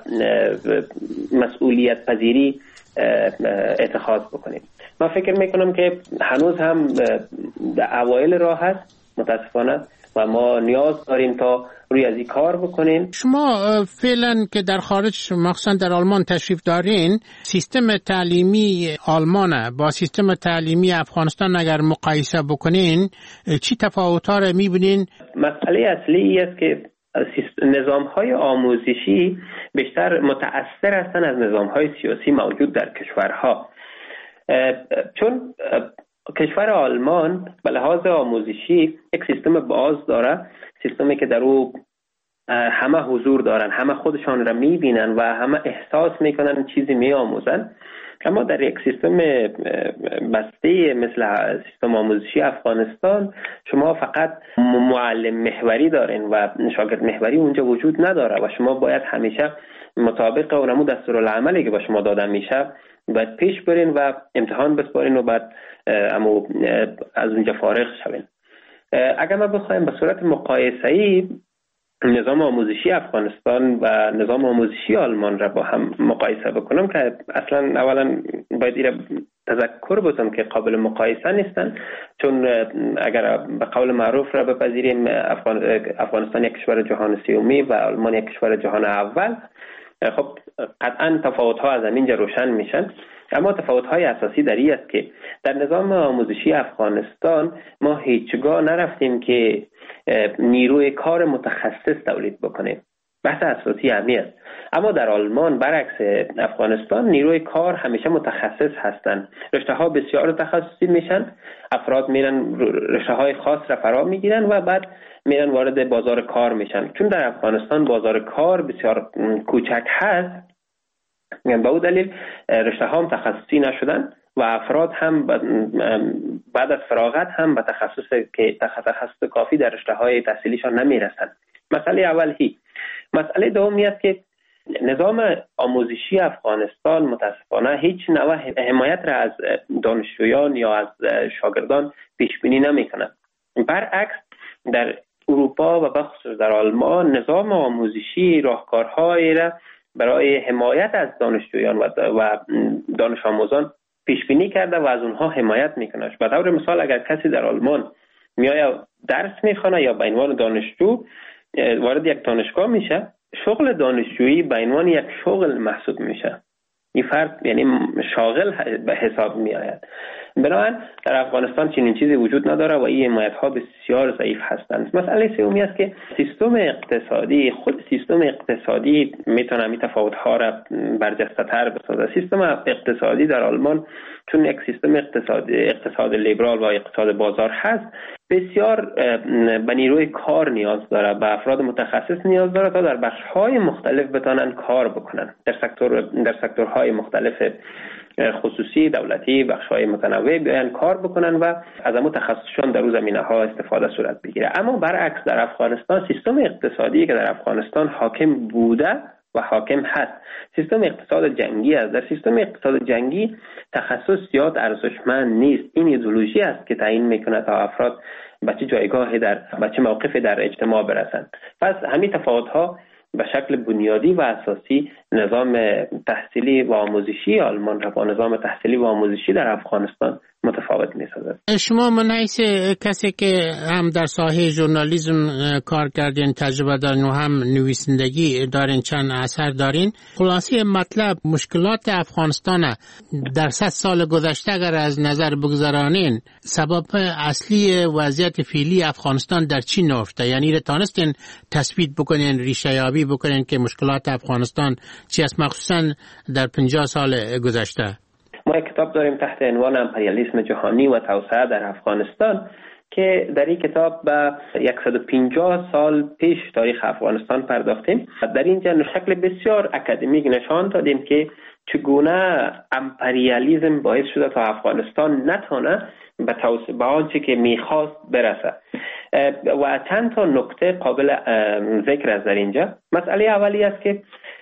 مسئولیت پذیری اتخاذ بکنیم. من فکر میکنم که هنوز هم در اوایل راه هست متاسفانه و ما نیاز داریم تا روی از این کار بکنیم. شما فعلا که در خارج مخصوصا در آلمان تشریف دارین، سیستم تعلیمی آلمان با سیستم تعلیمی افغانستان اگر مقایسه بکنین چی تفاوت‌ها را می‌بینین؟ مسئله اصلی است که نظام‌های آموزشی بیشتر متأثر هستند از نظام‌های سیاسی موجود در کشورها، چون کشور آلمان به لحاظ آموزشی یک سیستم باز داره، سیستمی که در او همه حضور دارن، همه خودشان را میبینن و همه احساس میکنن چیزی میآموزن. اما در یک سیستم بسته مثل سیستم آموزشی افغانستان شما فقط معلم محوری دارین و شاگرد محوری اونجا وجود نداره و شما باید همیشه مطابق اونمو دستورالعملی که به شما داده میشه باید پیش برین و امتحان بسپارین و بعد اما از اونجا فارغ شوین. اگر ما بخوایم به صورت مقایسه‌ای نظام آموزشی افغانستان و نظام آموزشی آلمان را با هم مقایسه بکنم که اصلا اولا باید ایره تذکر بودم که قابل مقایسه نیستن، چون اگر به قول معروف را بپذیریم افغانستان یک کشور جهان سومی و آلمان یک کشور جهان اول، خب قطعا تفاوت‌ها از اینجا روشن میشن. اما تفاوت‌های اساسی در این است که در نظام آموزشی افغانستان ما هیچگاه نرفتیم که نیروی کار متخصص تولید بکنیم. بحث اساسی همین است. اما در آلمان برعکس افغانستان نیروی کار همیشه متخصص هستند. رشته‌ها بسیار تخصصی میشن، افراد میرن رشته‌های خاص را فرا میگیرن و بعد میرن وارد بازار کار میشن. چون در افغانستان بازار کار بسیار کوچک هست، به او دلیل رشته ها هم تخصصی نشدن و افراد هم بعد از فراغت هم به تخصص که تخصص کافی در رشته های تحصیلیشان نمیرسند. مسئله اولی. مسئله دومی است که نظام آموزشی افغانستان متاسفانه هیچ نوع حمایت را از دانشجویان یا از شاگردان پیش بینی نمی‌کند. برعکس در اروپا و بخصوص در آلمان نظام آموزشی راهکارهایی را برای حمایت از دانشجویان و دانش آموزان پیش بینی کرده و از اونها حمایت میکنه. به طور مثال اگر کسی در آلمان میآید درس میخونه یا به عنوان دانشجو وارد یک دانشگاه میشه، شغل دانشجویی به عنوان یک شغل محسوب میشه. این فرد یعنی شاغل به حساب میآید. بنابراین در افغانستان چنین چیزی وجود نداره و این حمایت ها بسیار ضعیف هستند. مسئله سومی است که سیستم اقتصادی، خود سیستم اقتصادی میتونه می تفاوت ها را برجسته تر بسازه. سیستم اقتصادی در آلمان چون یک سیستم اقتصادی اقتصاد لیبرال و اقتصاد بازار هست، بسیار به نیروی کار نیاز داره، به افراد متخصص نیاز داره تا در بخش‌های مختلف بتونن کار بکنن در سکتور در سکتورهای مختلف خصوصی دولتی بخش‌های متنوع بیان کار بکنن و از همون تخصصشون در اون زمینه‌ها استفاده صورت بگیره. اما برعکس در افغانستان سیستم اقتصادی که در افغانستان حاکم بوده و حاکم هست سیستم اقتصاد جنگی است. در سیستم اقتصاد جنگی تخصص زیاد ارزشمند نیست. این ایدئولوژی است که تعیین میکنه تا افراد به چه جایگاهی در به چه موقفی در اجتماع برسند. پس همین تفاوت‌ها به شکل بنیادی و اساسی نظام تحصیلی و آموزشی آلمان را با نظام تحصیلی و آموزشی در افغانستان متفاوت می‌سازد. شما من حیث کسی که هم در ساحه ژورنالیسم کار کردین، تجربه دارین و هم نویسندگی دارین، چند اثر دارین، خلاصه مطلب مشکلات افغانستان در صد سال گذشته اگر از نظر بگذارانین سبب اصلی وضعیت فعلی افغانستان در چی نهفته؟ یعنی را تانستین تثبیت بکنین، ریشه یابی بکنین که مشکلات افغانستان چی است، مخصوصا در پنجاه سال گذشته؟ ما یک کتاب داریم تحت عنوان امپریالیسم جهانی و توسعه در افغانستان که در این کتاب به صد و پنجاه سال پیش تاریخ افغانستان پرداختیم. در اینجا شکل بسیار اکادمیک نشان دادیم که چگونه امپریالیسم باعث شده تا افغانستان نتونه به توسعه به آنچه که میخواست برسه و چند تا نکته قابل ذکر است در اینجا. مسئله اولی است که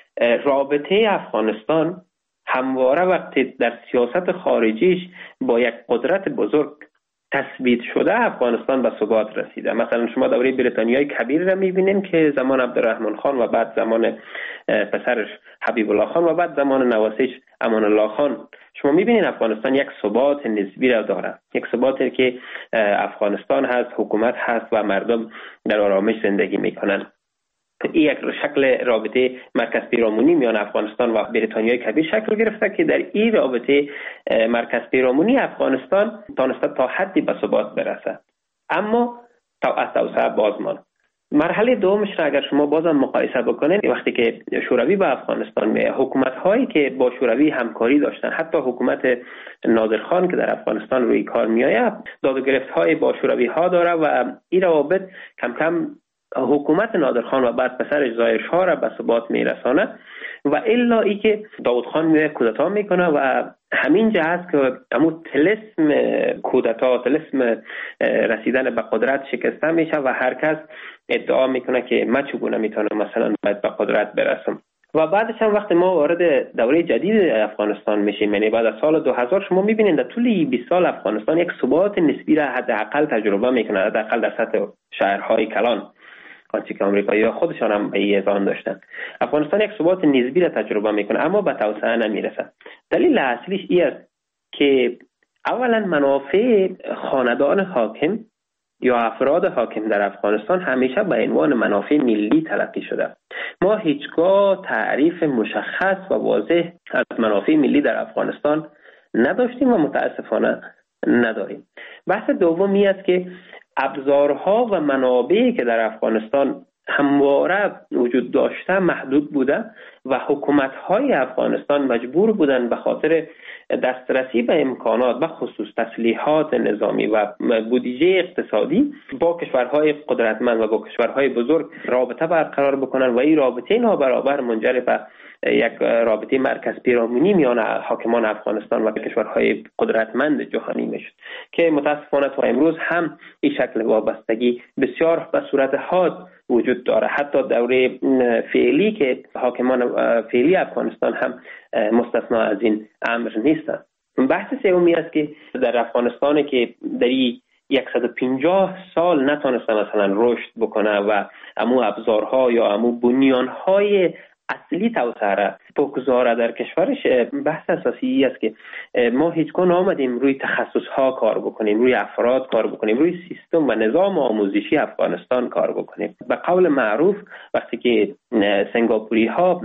رابطه افغانستان همواره وقتی در سیاست خارجیش با یک قدرت بزرگ تثبیت شده افغانستان به ثبات رسیده. مثلا شما دوره بریتانیای کبیر را میبینیم که زمان عبدالرحمن خان و بعد زمان پسرش حبیب الله خان و بعد زمان نواسیش امان الله خان شما میبینید افغانستان یک ثبات نسبی را داره، یک ثباتی که افغانستان هست، حکومت هست و مردم در آرامش زندگی میکنن. این یک شکل رابطه مرکز پیرامونی میان افغانستان و بریتانیای کبیر شکل گرفته که در این رابطه مرکز پیرامونی افغانستان تانسته تا حدی به ثبات برسه، اما تا از توسعه بازمان. مرحله دومش را اگر شما بازم مقایسه بکنید، وقتی که شوروی به افغانستان میاد، حکومت هایی که با شوروی همکاری داشتن، حتی حکومت نادرخان که در افغانستان روی کار میآید، داد و گرفت های با شوروی ها داره و این روابط کم کم حکومت نادرخان و بعد پسرش ظاهرشاه را به ثبات میرسانه و الا ای که داود خان میاد کودتا میکنه و همین جا هست که همون طلسم کودتا، طلسم رسیدن به قدرت شکسته میشه و هر کس ادعا میکنه که من چگونه میتونم مثلا باید به قدرت برسم. و بعدش هم وقتی ما وارد دوره جدید افغانستان میشیم، یعنی بعد از سال دو هزار، شما میبینید در طول بیست سال افغانستان یک ثبات نسبی را حداقل تجربه میکنه، حداقل در سطح شهرهای کلان، آنچه که آمریکایی‌ها خودشان هم به این اذعان داشتن. افغانستان یک ثبات نسبی را تجربه میکنه اما به توسعه نمیرسه. دلیل اصلیش این است که اولا منافع خاندان حاکم یا افراد حاکم در افغانستان همیشه به عنوان منافع ملی تلقی شده. ما هیچگاه تعریف مشخص و واضح از منافع ملی در افغانستان نداشتیم و متاسفانه نداریم. بحث دومی است که ابزارها و منابعی که در افغانستان همواره وجود داشته محدود بوده و حکومت‌های افغانستان مجبور بودن به خاطر دسترسی به امکانات به خصوص تسلیحات نظامی و بودجه اقتصادی با کشورهای قدرتمند و با کشورهای بزرگ رابطه برقرار بکنن و این رابطه نابرابر منجر به یک رابطه مرکز پیرامونی میان حاکمان افغانستان و کشورهای قدرتمند جهانی میشد که متاسفانه تا امروز هم این شکل وابستگی بسیار به صورت حاد وجود داره. حتی دوره فعلی که حاکمان فعلی افغانستان هم مستثنا از این امر نیستند. بحث سومی است که در افغانستان که در صد و پنجاه سال نتونسته مثلا رشد بکنه و امو ابزارها یا امو بنیانهای اصلی توسعه را بگذاره در کشورش، بحث اساسی است که ما هیچگاه نآمدیم روی تخصصها کار بکنیم، روی افراد کار بکنیم، روی سیستم و نظام آموزشی افغانستان کار بکنیم. به قول معروف وقتی که سنگاپوری ها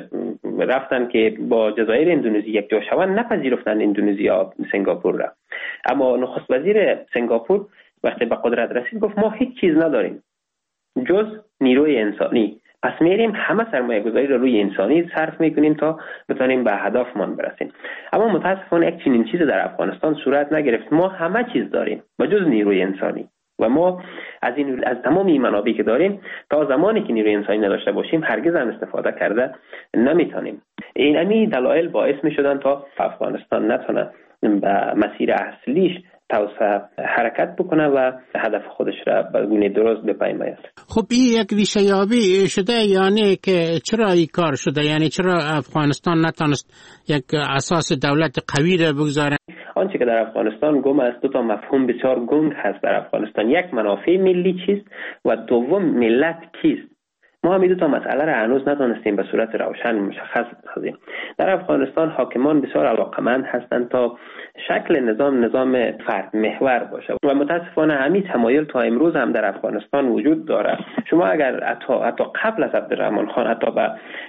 رفتن که با جزایر اندونزی یک جا شوند، نپذیرفتن اندونزیا سنگاپور را، اما نخست وزیر سنگاپور وقتی به قدرت رسید گفت ما هیچ چیز نداریم جز نیروی انسانی، پس میریم همه سرمایه گذاری رو روی انسانی صرف میکنیم تا بتونیم به هدفمان برسیم. اما متاسفانه یک چنین چیز در افغانستان صورت نگرفت. ما همه چیز داریم به جز نیروی انسانی و ما از این از تمام این منابعی که داریم تا زمانی که نیروی انسانی نداشته باشیم هرگز هم استفاده کرده نمیتونیم. این امی دلایل باعث میشدن تا افغانستان نتونه به مسیر اصلیش توسعه حرکت بکنه و هدف خودش را به گونه درست بپیماید. خب این یک ریشه یابی شده، یعنی که چرا این کار شده؟ یعنی چرا افغانستان نتونست یک اساس دولت قوی را بگذاره؟ آنچه که در افغانستان گم است، دو تا مفهوم بسیار گنگ هست در افغانستان. یک، منافع ملی چیست و دوم ملت کیست. ما هم دو تا مسئله را هنوز نتونستیم به صورت روشن مشخص بسازیم. در افغانستان حاکمان بسیار علاقمند هستند تا شکل نظام نظام فرد محور باشه و متاسفانه همین تمایل تا امروز هم در افغانستان وجود داره. شما اگر حتی, حتی قبل از عبدالرحمن خان حتی به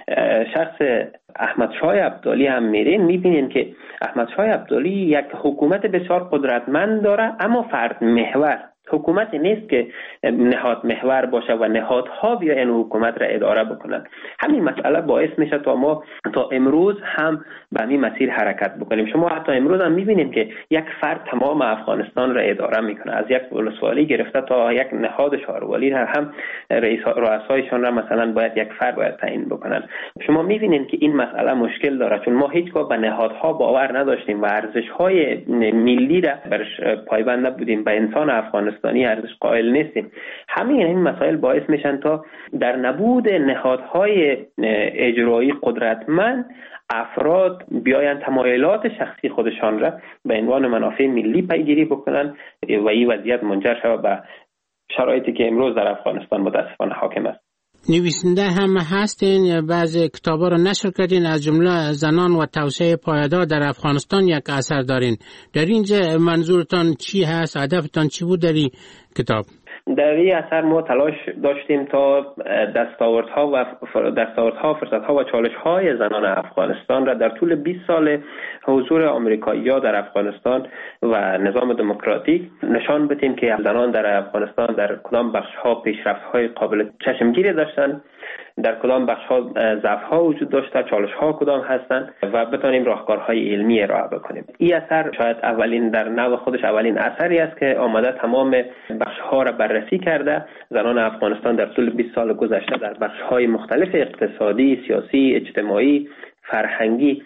شخص احمد شاه ابدالی هم میرین، میبینین که احمد شاه ابدالی یک حکومت بسیار قدرتمند داره اما فرد محور. حکومتی نیست که نهاد محور باشه و نهادها بیاین حکومت را اداره بکنن. همین مسئله باعث میشه تا ما تا امروز هم به همین مسیر حرکت بکنیم. شما حتی امروز هم میبینیم که یک فرد تمام افغانستان را اداره میکنه، از یک ولسوالی گرفته تا یک نهاد شهروالی را هم رئیس رؤسایشان را مثلا باید یک فرد باید تعیین بکنن. شما میبینید که این مسئله مشکل داره، چون ما هیچگاه به نهادها باور نداشتیم و ارزش‌های ملی را برش پایبند نبودیم، به انسان افغانستان ارزش قائل نیستیم. همین این مسائل باعث میشن تا در نبود نهادهای اجرایی قدرتمند افراد بیاین تمایلات شخصی خودشان را به عنوان منافع ملی پیگیری بکنن و این وضعیت منجر شود به شرایطی که امروز در افغانستان متاسفانه حاکم است. نویسنده هم هستین، بعضی کتابا رو نشر کردین، از جمله زنان و توسعه پایدار در افغانستان یک اثر دارین. در اینجا منظورتان چی هست؟ هدفتان چی بود در این کتاب؟ در این اثر ما تلاش داشتیم تا دستاوردها و دستاوردها، فرصتها و چالش‌های زنان افغانستان را در طول بیست سال حضور آمریکایی‌ها در افغانستان و نظام دموکراتیک نشان بدیم که زنان در افغانستان در کدام بخش‌ها پیشرفت‌های قابل چشمگیری داشتند، در کدام بخش‌ها ضعف‌ها وجود داشته، چالش‌ها کدام هستند و بتونیم راهکارهای علمی ارائه بکنیم. این اثر شاید اولین در نوع خودش اولین اثری است که آمده تمام بخش‌ها را بررسی کرده. زنان افغانستان در طول بیست سال گذشته در بخش‌های مختلف اقتصادی، سیاسی، اجتماعی، فرهنگی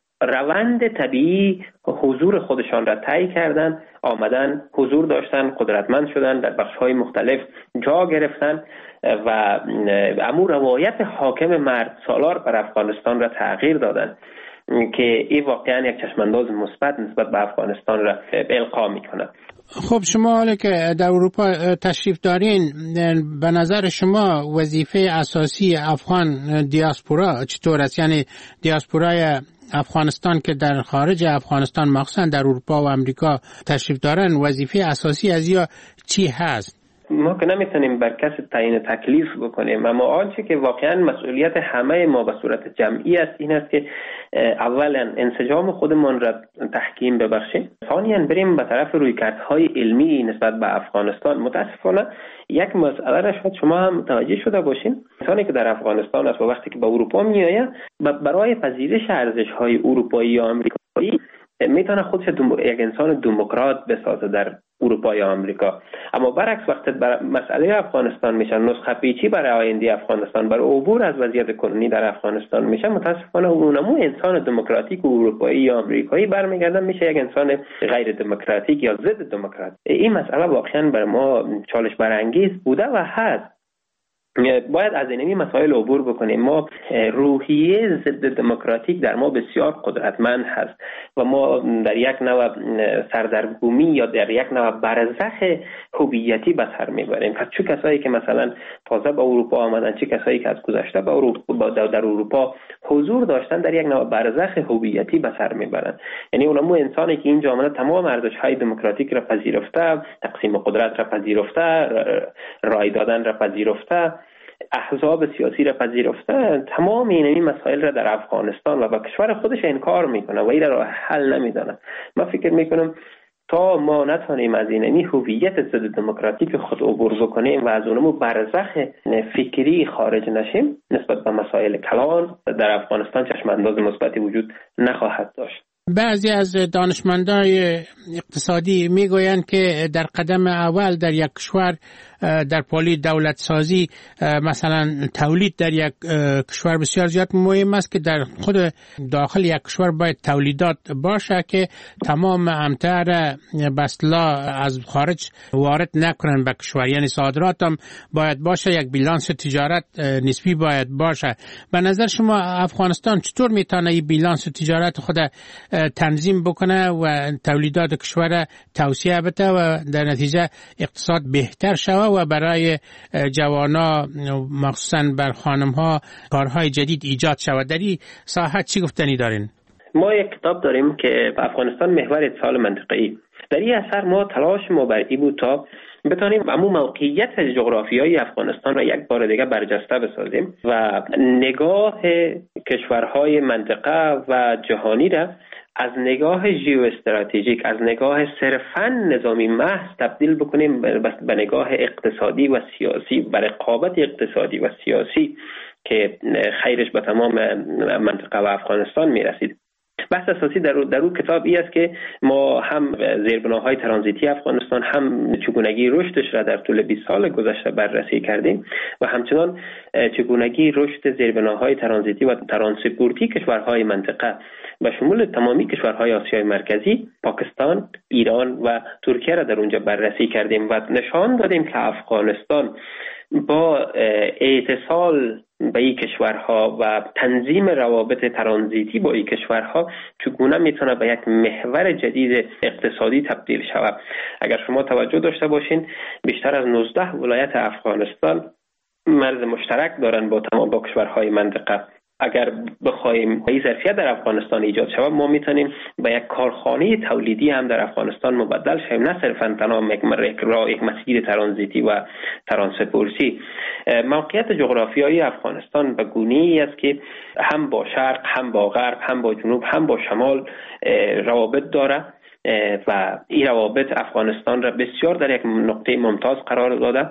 روند طبیعی حضور خودشان را طی کردند، آمدن حضور داشتن، قدرتمند شدن، در بخش‌های مختلف جا گرفتن و امور روایت حاکم مرد سالار بر افغانستان را تغییر دادن که این واقعا یک چشمانداز مثبت نسبت به افغانستان را القا میکنه. خب شما حالا که در اروپا تشریف دارین، به نظر شما وظیفه اساسی افغان دیاسپورا چطور است؟ یعنی دیاسپورای افغانستان که در خارج افغانستان مخصوصا در اروپا و امریکا تشریف دارن، وظیفه اساسی از یا چی هست؟ ما که نمیتونیم بر کسی تعیین تکلیف بکنیم، اما آنچه که واقعا مسئولیت همه ما به صورت جمعی است این است که اولا انسجام خودمان را تحکیم ببخشیم، ثانیا بریم به طرف رویکردهای علمی نسبت به افغانستان. متاسفانه یک مسئله را شاید شما هم متوجه شده باشین، انسانی که در افغانستان است و وقتی که به اروپا میآید برای پذیرش ارزش‌های اروپایی یا آمریکایی میتونه خودش دم... یک انسان دموکرات بسازه در اروپا یا آمریکا، اما برعکس وقتی بر مسئله افغانستان میشه نسخه پیچی برای آینده افغانستان، برای عبور از وضعیت کنونی در افغانستان میشه، متاسفانه اونمو انسان دموکراتیک و اروپایی یا آمریکایی برمیگردن میشه یک انسان غیر دموکراتیک یا ضد دموکرات. این مسئله واقعا بر ما چالش برانگیز بوده و هست. باید از اینمی مسائل عبور بکنیم. ما روحیه ضد دموکراتیک در ما بسیار قدرتمند هست و ما در یک نوع سردرگمی یا در یک نوع برزخ هویتی به سر میبریم. چه کسایی که مثلا تازه به اروپا آمدن، چه کسایی که از گذشته به اروپا در اروپا حضور داشتن، در یک نوع برزخ هویتی به سر میبرن. یعنی اونمو انسانی که اینجا آمده تمام ارزش‌های دموکراتیک را پذیرفته، تقسیم قدرت را پذیرفته، رای دادن را پذیرفته، احزاب سیاسی را پذیرفته، تمام این مسائل را در افغانستان و با کشور خودش انکار میکنه و این را حل نمیدانه. من فکر میکنم تا ما نتونیم از این هویت ضد دموکراتیک خود عبور بکنیم و از اونمو برزخ فکری خارج نشیم، نسبت به مسائل کلان در افغانستان چشم انداز مثبتی وجود نخواهد داشت. بعضی از دانشمندان اقتصادی میگویند که در قدم اول در یک کشور در پالی دولت سازی مثلا تولید در یک کشور بسیار زیاد مهم است که در خود داخل یک کشور باید تولیدات باشه که تمام امتر بسلا از خارج وارد نکنن به کشور، یعنی صادرات هم باید باشه، یک بیلانس تجارت نسبی باید باشه. به نظر شما افغانستان چطور میتونه این بیلانس تجارت خود تنظیم بکنه و تولیدات کشور توسعه بده و در نتیجه اقتصاد بهتر شود و برای جوانا مخصوصا بر خانم‌ها کارهای جدید ایجاد شود؟ در این ساحت چی گفتنی دارین؟ ما یک کتاب داریم که افغانستان محور اتصال منطقه‌ای. در این اثر ما تلاش ما بر این بود تا بتانیم امو موقعیت جغرافیایی افغانستان را یک بار دیگه برجسته بسازیم و نگاه کشورهای منطقه و جهانی را از نگاه ژئو استراتژیک، از نگاه صرفاً نظامی محض تبدیل بکنیم به نگاه اقتصادی و سیاسی، به رقابت اقتصادی و سیاسی که خیرش به تمام منطقه و افغانستان میرسید. بحث اساسی در در اون کتاب ای است که ما هم زیربناهای ترانزیتی افغانستان، هم چگونگی رشدش را در طول بیست سال گذشته بررسی کردیم و همچنان چگونگی رشد زیربناهای ترانزیتی و ترانسپورتی کشورهای منطقه و شمول تمامی کشورهای آسیای مرکزی، پاکستان، ایران و ترکیه را در اونجا بررسی کردیم و نشان دادیم که افغانستان با اتصال به این کشورها و تنظیم روابط ترانزیتی با این کشورها چگونه میتونه به یک محور جدید اقتصادی تبدیل شود. اگر شما توجه داشته باشین بیشتر از نوزده ولایت افغانستان مرز مشترک دارن با تمام با کشورهای منطقه. اگر بخوایم این ظرفیت در افغانستان ایجاد شود ما میتونیم به یک کارخانه تولیدی هم در افغانستان مبدل شویم، نه صرفاً تنها یک راه یک مسیر ترانزیتی و ترانسپورتی. موقعیت جغرافیایی افغانستان به گونه‌ای است که هم با شرق، هم با غرب، هم با جنوب، هم با شمال روابط داره و این روابط افغانستان را بسیار در یک نقطه ممتاز قرار داده.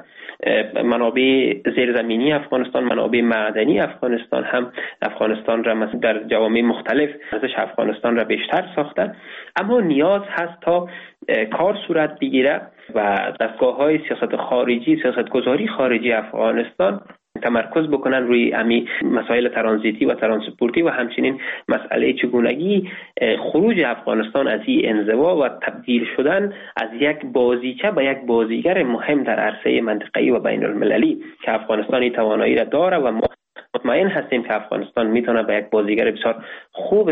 منابع زیرزمینی افغانستان، منابع معدنی افغانستان هم افغانستان را در جوامع مختلف ارزش افغانستان را بیشتر ساخته، اما نیاز هست تا کار صورت بگیره و دستگاه‌های سیاست خارجی، سیاست گذاری خارجی افغانستان تمرکز بکنن روی امی مسائل ترانزیتی و ترانسپورتی و همچنین مسئله چگونگی خروج افغانستان از این انزوا و تبدیل شدن از یک بازیچه به یک بازیگر مهم در عرصه منطقه‌ای و بین المللی که افغانستان توانایی را داره و ما مطمئن هستیم که افغانستان میتونه به یک بازیگر بسیار خوب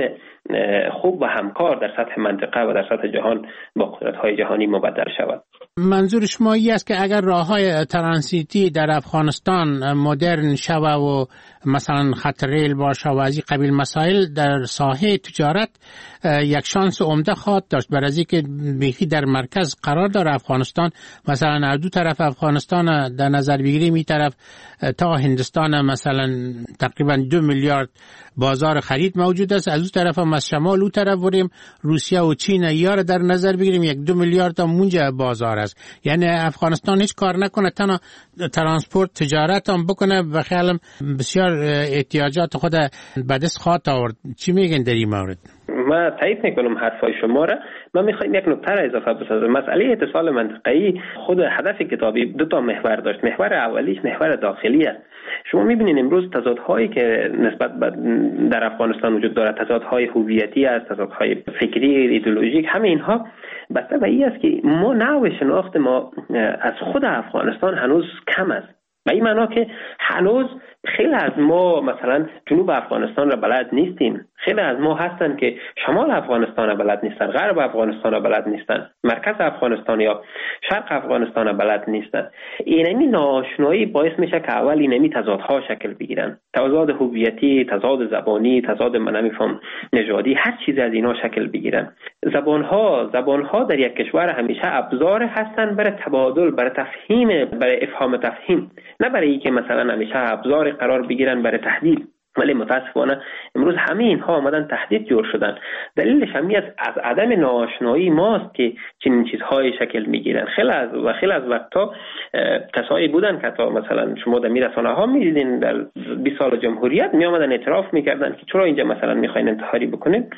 خوب و همکار در سطح منطقه و در سطح جهان با قدرت‌های جهانی مبدل شود. منظور شما این است که اگر راه‌های ترانزیتی در افغانستان مدرن شود و مثلا خط ریل باشه و از این قبیل مسائل در ساحه تجارت یک شانس عمده خواهد داشت، برای اینکه بیخی در مرکز قرار داره افغانستان. مثلا از دو طرف افغانستان در نظر بگیریم، این طرف تا هندستان مثلا تقریبا دو میلیارد بازار خرید موجود است، از اون طرف هم از شمال اون طرف بریم روسیه و چین یا در نظر بگیریم یک دو میلیارد هم اونجا بازار است. یعنی افغانستان هیچ کار نکنه تنها ترانسپورت تجارت هم بکنه و خیالم بسیار احتیاجات خود به دست خواهد آورد. چی میگن در این مورد؟ ما تایید میکنم حرفای شما را. ما میخوایم یک نکته را اضافه بسازم. مسئله اتصال منطقه‌ای خود هدف کتابی دو تا محور داشت. محور اولیش محور داخلی است. شما میبینید امروز تضادهایی که نسبت در افغانستان وجود داره، تضادهای هویتی است، تضادهای فکری، ایدئولوژیک، همه اینها بسته به این است که ما نوع شناخت ما از خود افغانستان هنوز کم است. به این معنا که هنوز خیلی از ما مثلا جنوب افغانستان را بلد نیستیم، خیلی از ما هستن که شمال افغانستان را بلد نیستن، غرب افغانستان را بلد نیستن، مرکز افغانستان یا شرق افغانستان را بلد نیستن. اینمی ناآشنایی باعث میشه که اول اینمی تضادها شکل بگیرن، تضاد هویتی، تضاد زبانی، تضاد من نمیفهم نژادی، هر چیز از اینا شکل بگیرن. زبانها زبانها در یک کشور همیشه ابزار هستن برای تبادل، برای تفهیم، برای افهام تفهیم، نه برای اینکه مثلا همیشه ابزار قرار بگیرن برای تهدید. ولی متاسفانه امروز همه اینها آمدن تهدید جور شدن. دلیلش همین است از عدم ناآشنایی ماست که چنین چیزهای شکل میگیرن. خیلی از و خیلی از وقتا کسایی بودن که تا مثلا شما در رسانه‌ها می‌دیدین در بیست سال جمهوریت می آمدن اعتراف میکردن که چرا اینجا مثلا میخواین انتحاری بکنید.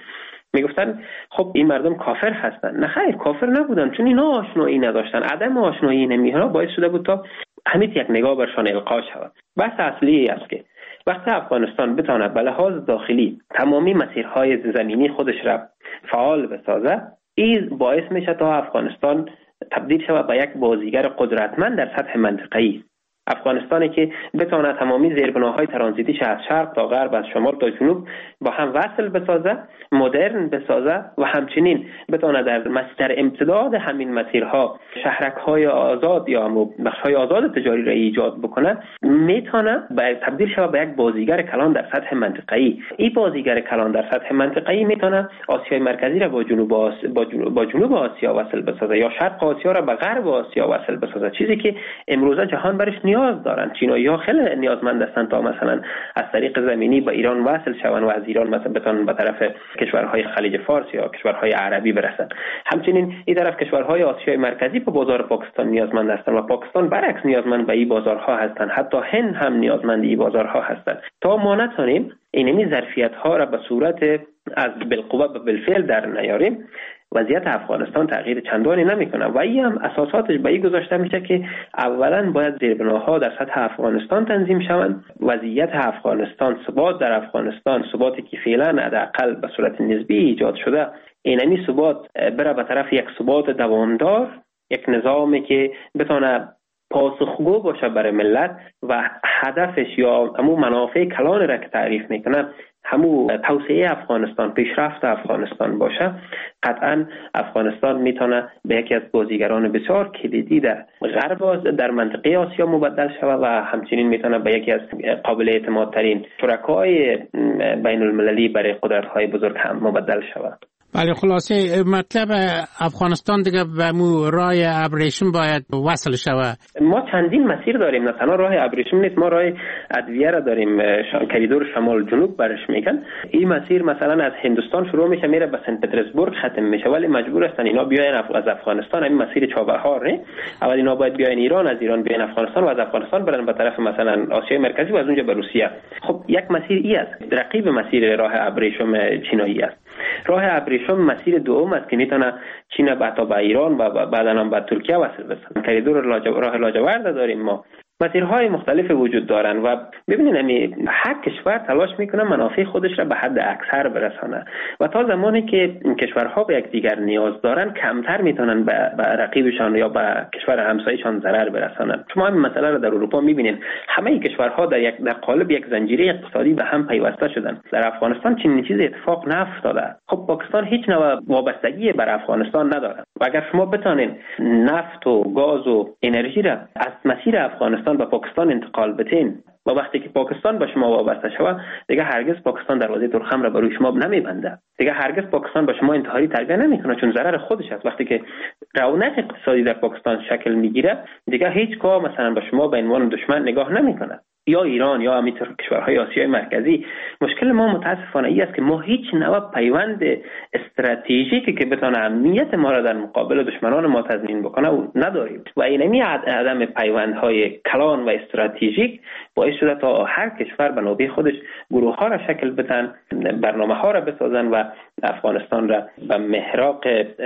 میگفتن خب این مردم کافر هستن. نه خیر، کافر نبودن، چون اینا آشنایی نداشتن. عدم آشنایی این میهن‌ها باعث شده بود تا همین یک نگاه برشان القا شود. بحث اصلی است که وقتی افغانستان بتونه به لحاظ داخلی تمامی مسیرهای زمینی خودش را فعال بسازه، این باعث میشه تا افغانستان تبدیل شود به یک بازیگر قدرتمند در سطح منطقه‌ای. افغانستانی که بتونه تمامی زیربناهای ترانزیتیش از شرق تا غرب، از شمال تا جنوب با هم وصل بسازه، مدرن بسازه و همچنین بتونه در مسیر امتداد همین مسیرها شهرک‌های آزاد یا بخش‌های آزاد تجاری را ایجاد بکنه، میتونه تبدیل شود به یک بازیگر کلان در سطح منطقه‌ای. این بازیگر کلان در سطح منطقه‌ای میتونه آسیای مرکزی را با جنوب آس... با, جنوب... با جنوب آسیا وصل بسازه یا شرق آسیا را به غرب آسیا وصل بسازه، چیزی که امروزه جهان برش نیاز دارن. چینایی‌ها خیلی نیازمند هستند تا مثلا از طریق زمینی با ایران وصل شوند و از ایران مثلا بتونن به طرف کشورهای خلیج فارس یا کشورهای عربی برسن. همچنین این طرف کشورهای آسیای مرکزی به بازار پاکستان نیازمند هستند و پاکستان برعکس نیازمند به این بازارها هستند. حتی هند هم نیازمند این بازارها هستند. تا ما نتونیم اینمی ظرفیت‌ها را به صورت از بالقوه و بالفعل در نیاریم، وضعیت افغانستان تغییر چندانی نمیکنه و این هم اساساتش به این گذاشته میشه که اولا باید زیربناها در سطح افغانستان تنظیم شوند، وضعیت افغانستان، ثبات در افغانستان، ثباتی که فعلا حداقل به صورت نسبی ایجاد شده، اینمی ثبات بره به طرف یک ثبات دوامدار، یک نظامی که بتونه پاسخگو باشه برای ملت و هدفش یا همو منافع کلان را که تعریف میکنه همو توسعه افغانستان، پیشرفت افغانستان باشه، قطعا افغانستان میتونه به یکی از بازیگران بسیار کلیدی در غرب در منطقه آسیا مبدل شود و همچنین میتونه به یکی از قابل اعتماد ترین شرکای بین المللی برای قدرت‌های بزرگ هم مبدل شود. بله، خلاصه مطلب افغانستان دیگه به مو راه ابریشم باید وصل شود. ما چندین مسیر داریم، نه تنها راه ابریشم نیست، ما راه ادویه را داریم، کریدور شمال جنوب برش میگن. این مسیر مثلا از هندوستان شروع میشه میره به سنت پترزبورگ ختم میشه، ولی مجبور هستن اینا بیاین از افغانستان. این مسیر چابهار نه، اول اینا باید بیاین ایران، از ایران بیاین افغانستان و از افغانستان برن به طرف مثلا آسیای مرکزی و از اونجا به روسیه. خب یک مسیر ای است، رقیب مسیر راه ابریشم چینایی است. راه ابریشم مسیر دوم است که میتونه چین بعدا به ایران و بعدا هم به ترکیه وصل بشه. کریدور راه لاجورد داریم ما. مسیرهای مختلف وجود دارن و ببینید هر کشور تلاش میکنه منافع خودش را به حد اکثر برسانه و تا زمانی که کشورها به یکدیگر نیاز دارن کمتر میتونن به رقیبشان یا به کشور همسایه‌شان ضرر برسانن. شما همین مسئله رو در اروپا میبینید، همه کشورها در یک در قالب یک زنجیره اقتصادی به هم پیوسته شدن. در افغانستان چنین چیزی اتفاق نیفتاده. خب پاکستان هیچ نوع وابستگی بر افغانستان نداره و اگر شما بتونین نفت و گاز و انرژی را از مسیر افغانستان به پاکستان انتقال بدین و وقتی که پاکستان به شما وابسته شود، دیگه هرگز پاکستان دروازه ترخم را برای شما نمیبنده. دیگه هرگز پاکستان به شما انتحاری تربیه نمیکنه، چون ضرر خودش است. وقتی که رونق اقتصادی در پاکستان شکل میگیره، دیگه هیچ گاه مثلا به شما به عنوان دشمن نگاه نمیکنه. یا ایران یا همینطور کشورهای آسیای مرکزی. مشکل ما متاسفانه ای است که ما هیچ نوع پیوند استراتژیکی که بتونه امنیت ما را در مقابل دشمنان ما تضمین بکنه و نداریم و اینمی عدم پیوندهای کلان و استراتژیک باعث شده تا هر کشور به نوبه خودش گروه ها را شکل بدن، برنامه ها را بسازن و افغانستان را به محراق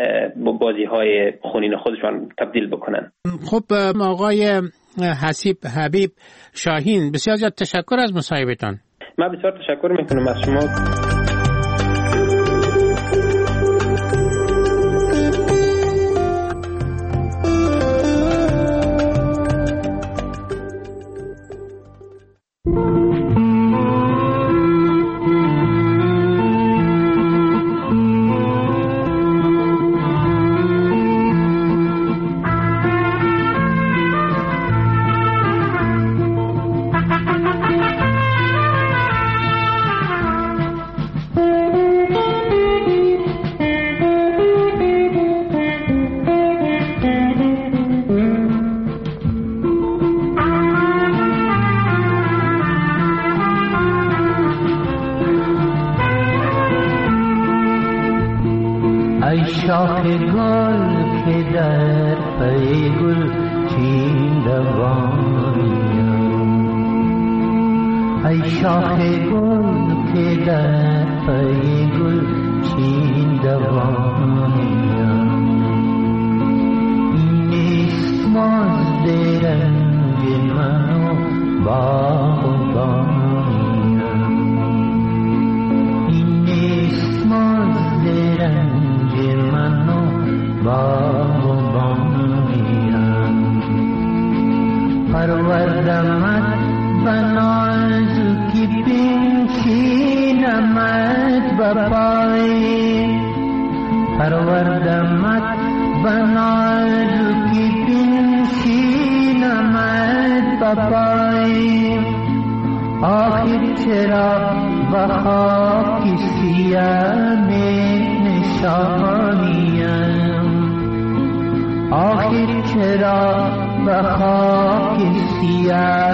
بازی های خونین خودشان تبدیل بکنن. خب آقای حسیب حبیب شاهین، بسیار زیاد تشکر از مصاحبتان. من بسیار تشکر میکنم از شما. شاخ گل که در پی گل چین دوانیم، ای شاخ گل که در پی گل چین دوانیم نیست مازد رنج من و باغبانیم این نیست مازد رنج من و باغبانیم پروردمت بنازکی پنشینمت بپای پروردمت بنازکی پنشینمت بپای آخر چرا بخاک سیاه نشانیم آخر چرا بخاک سیاه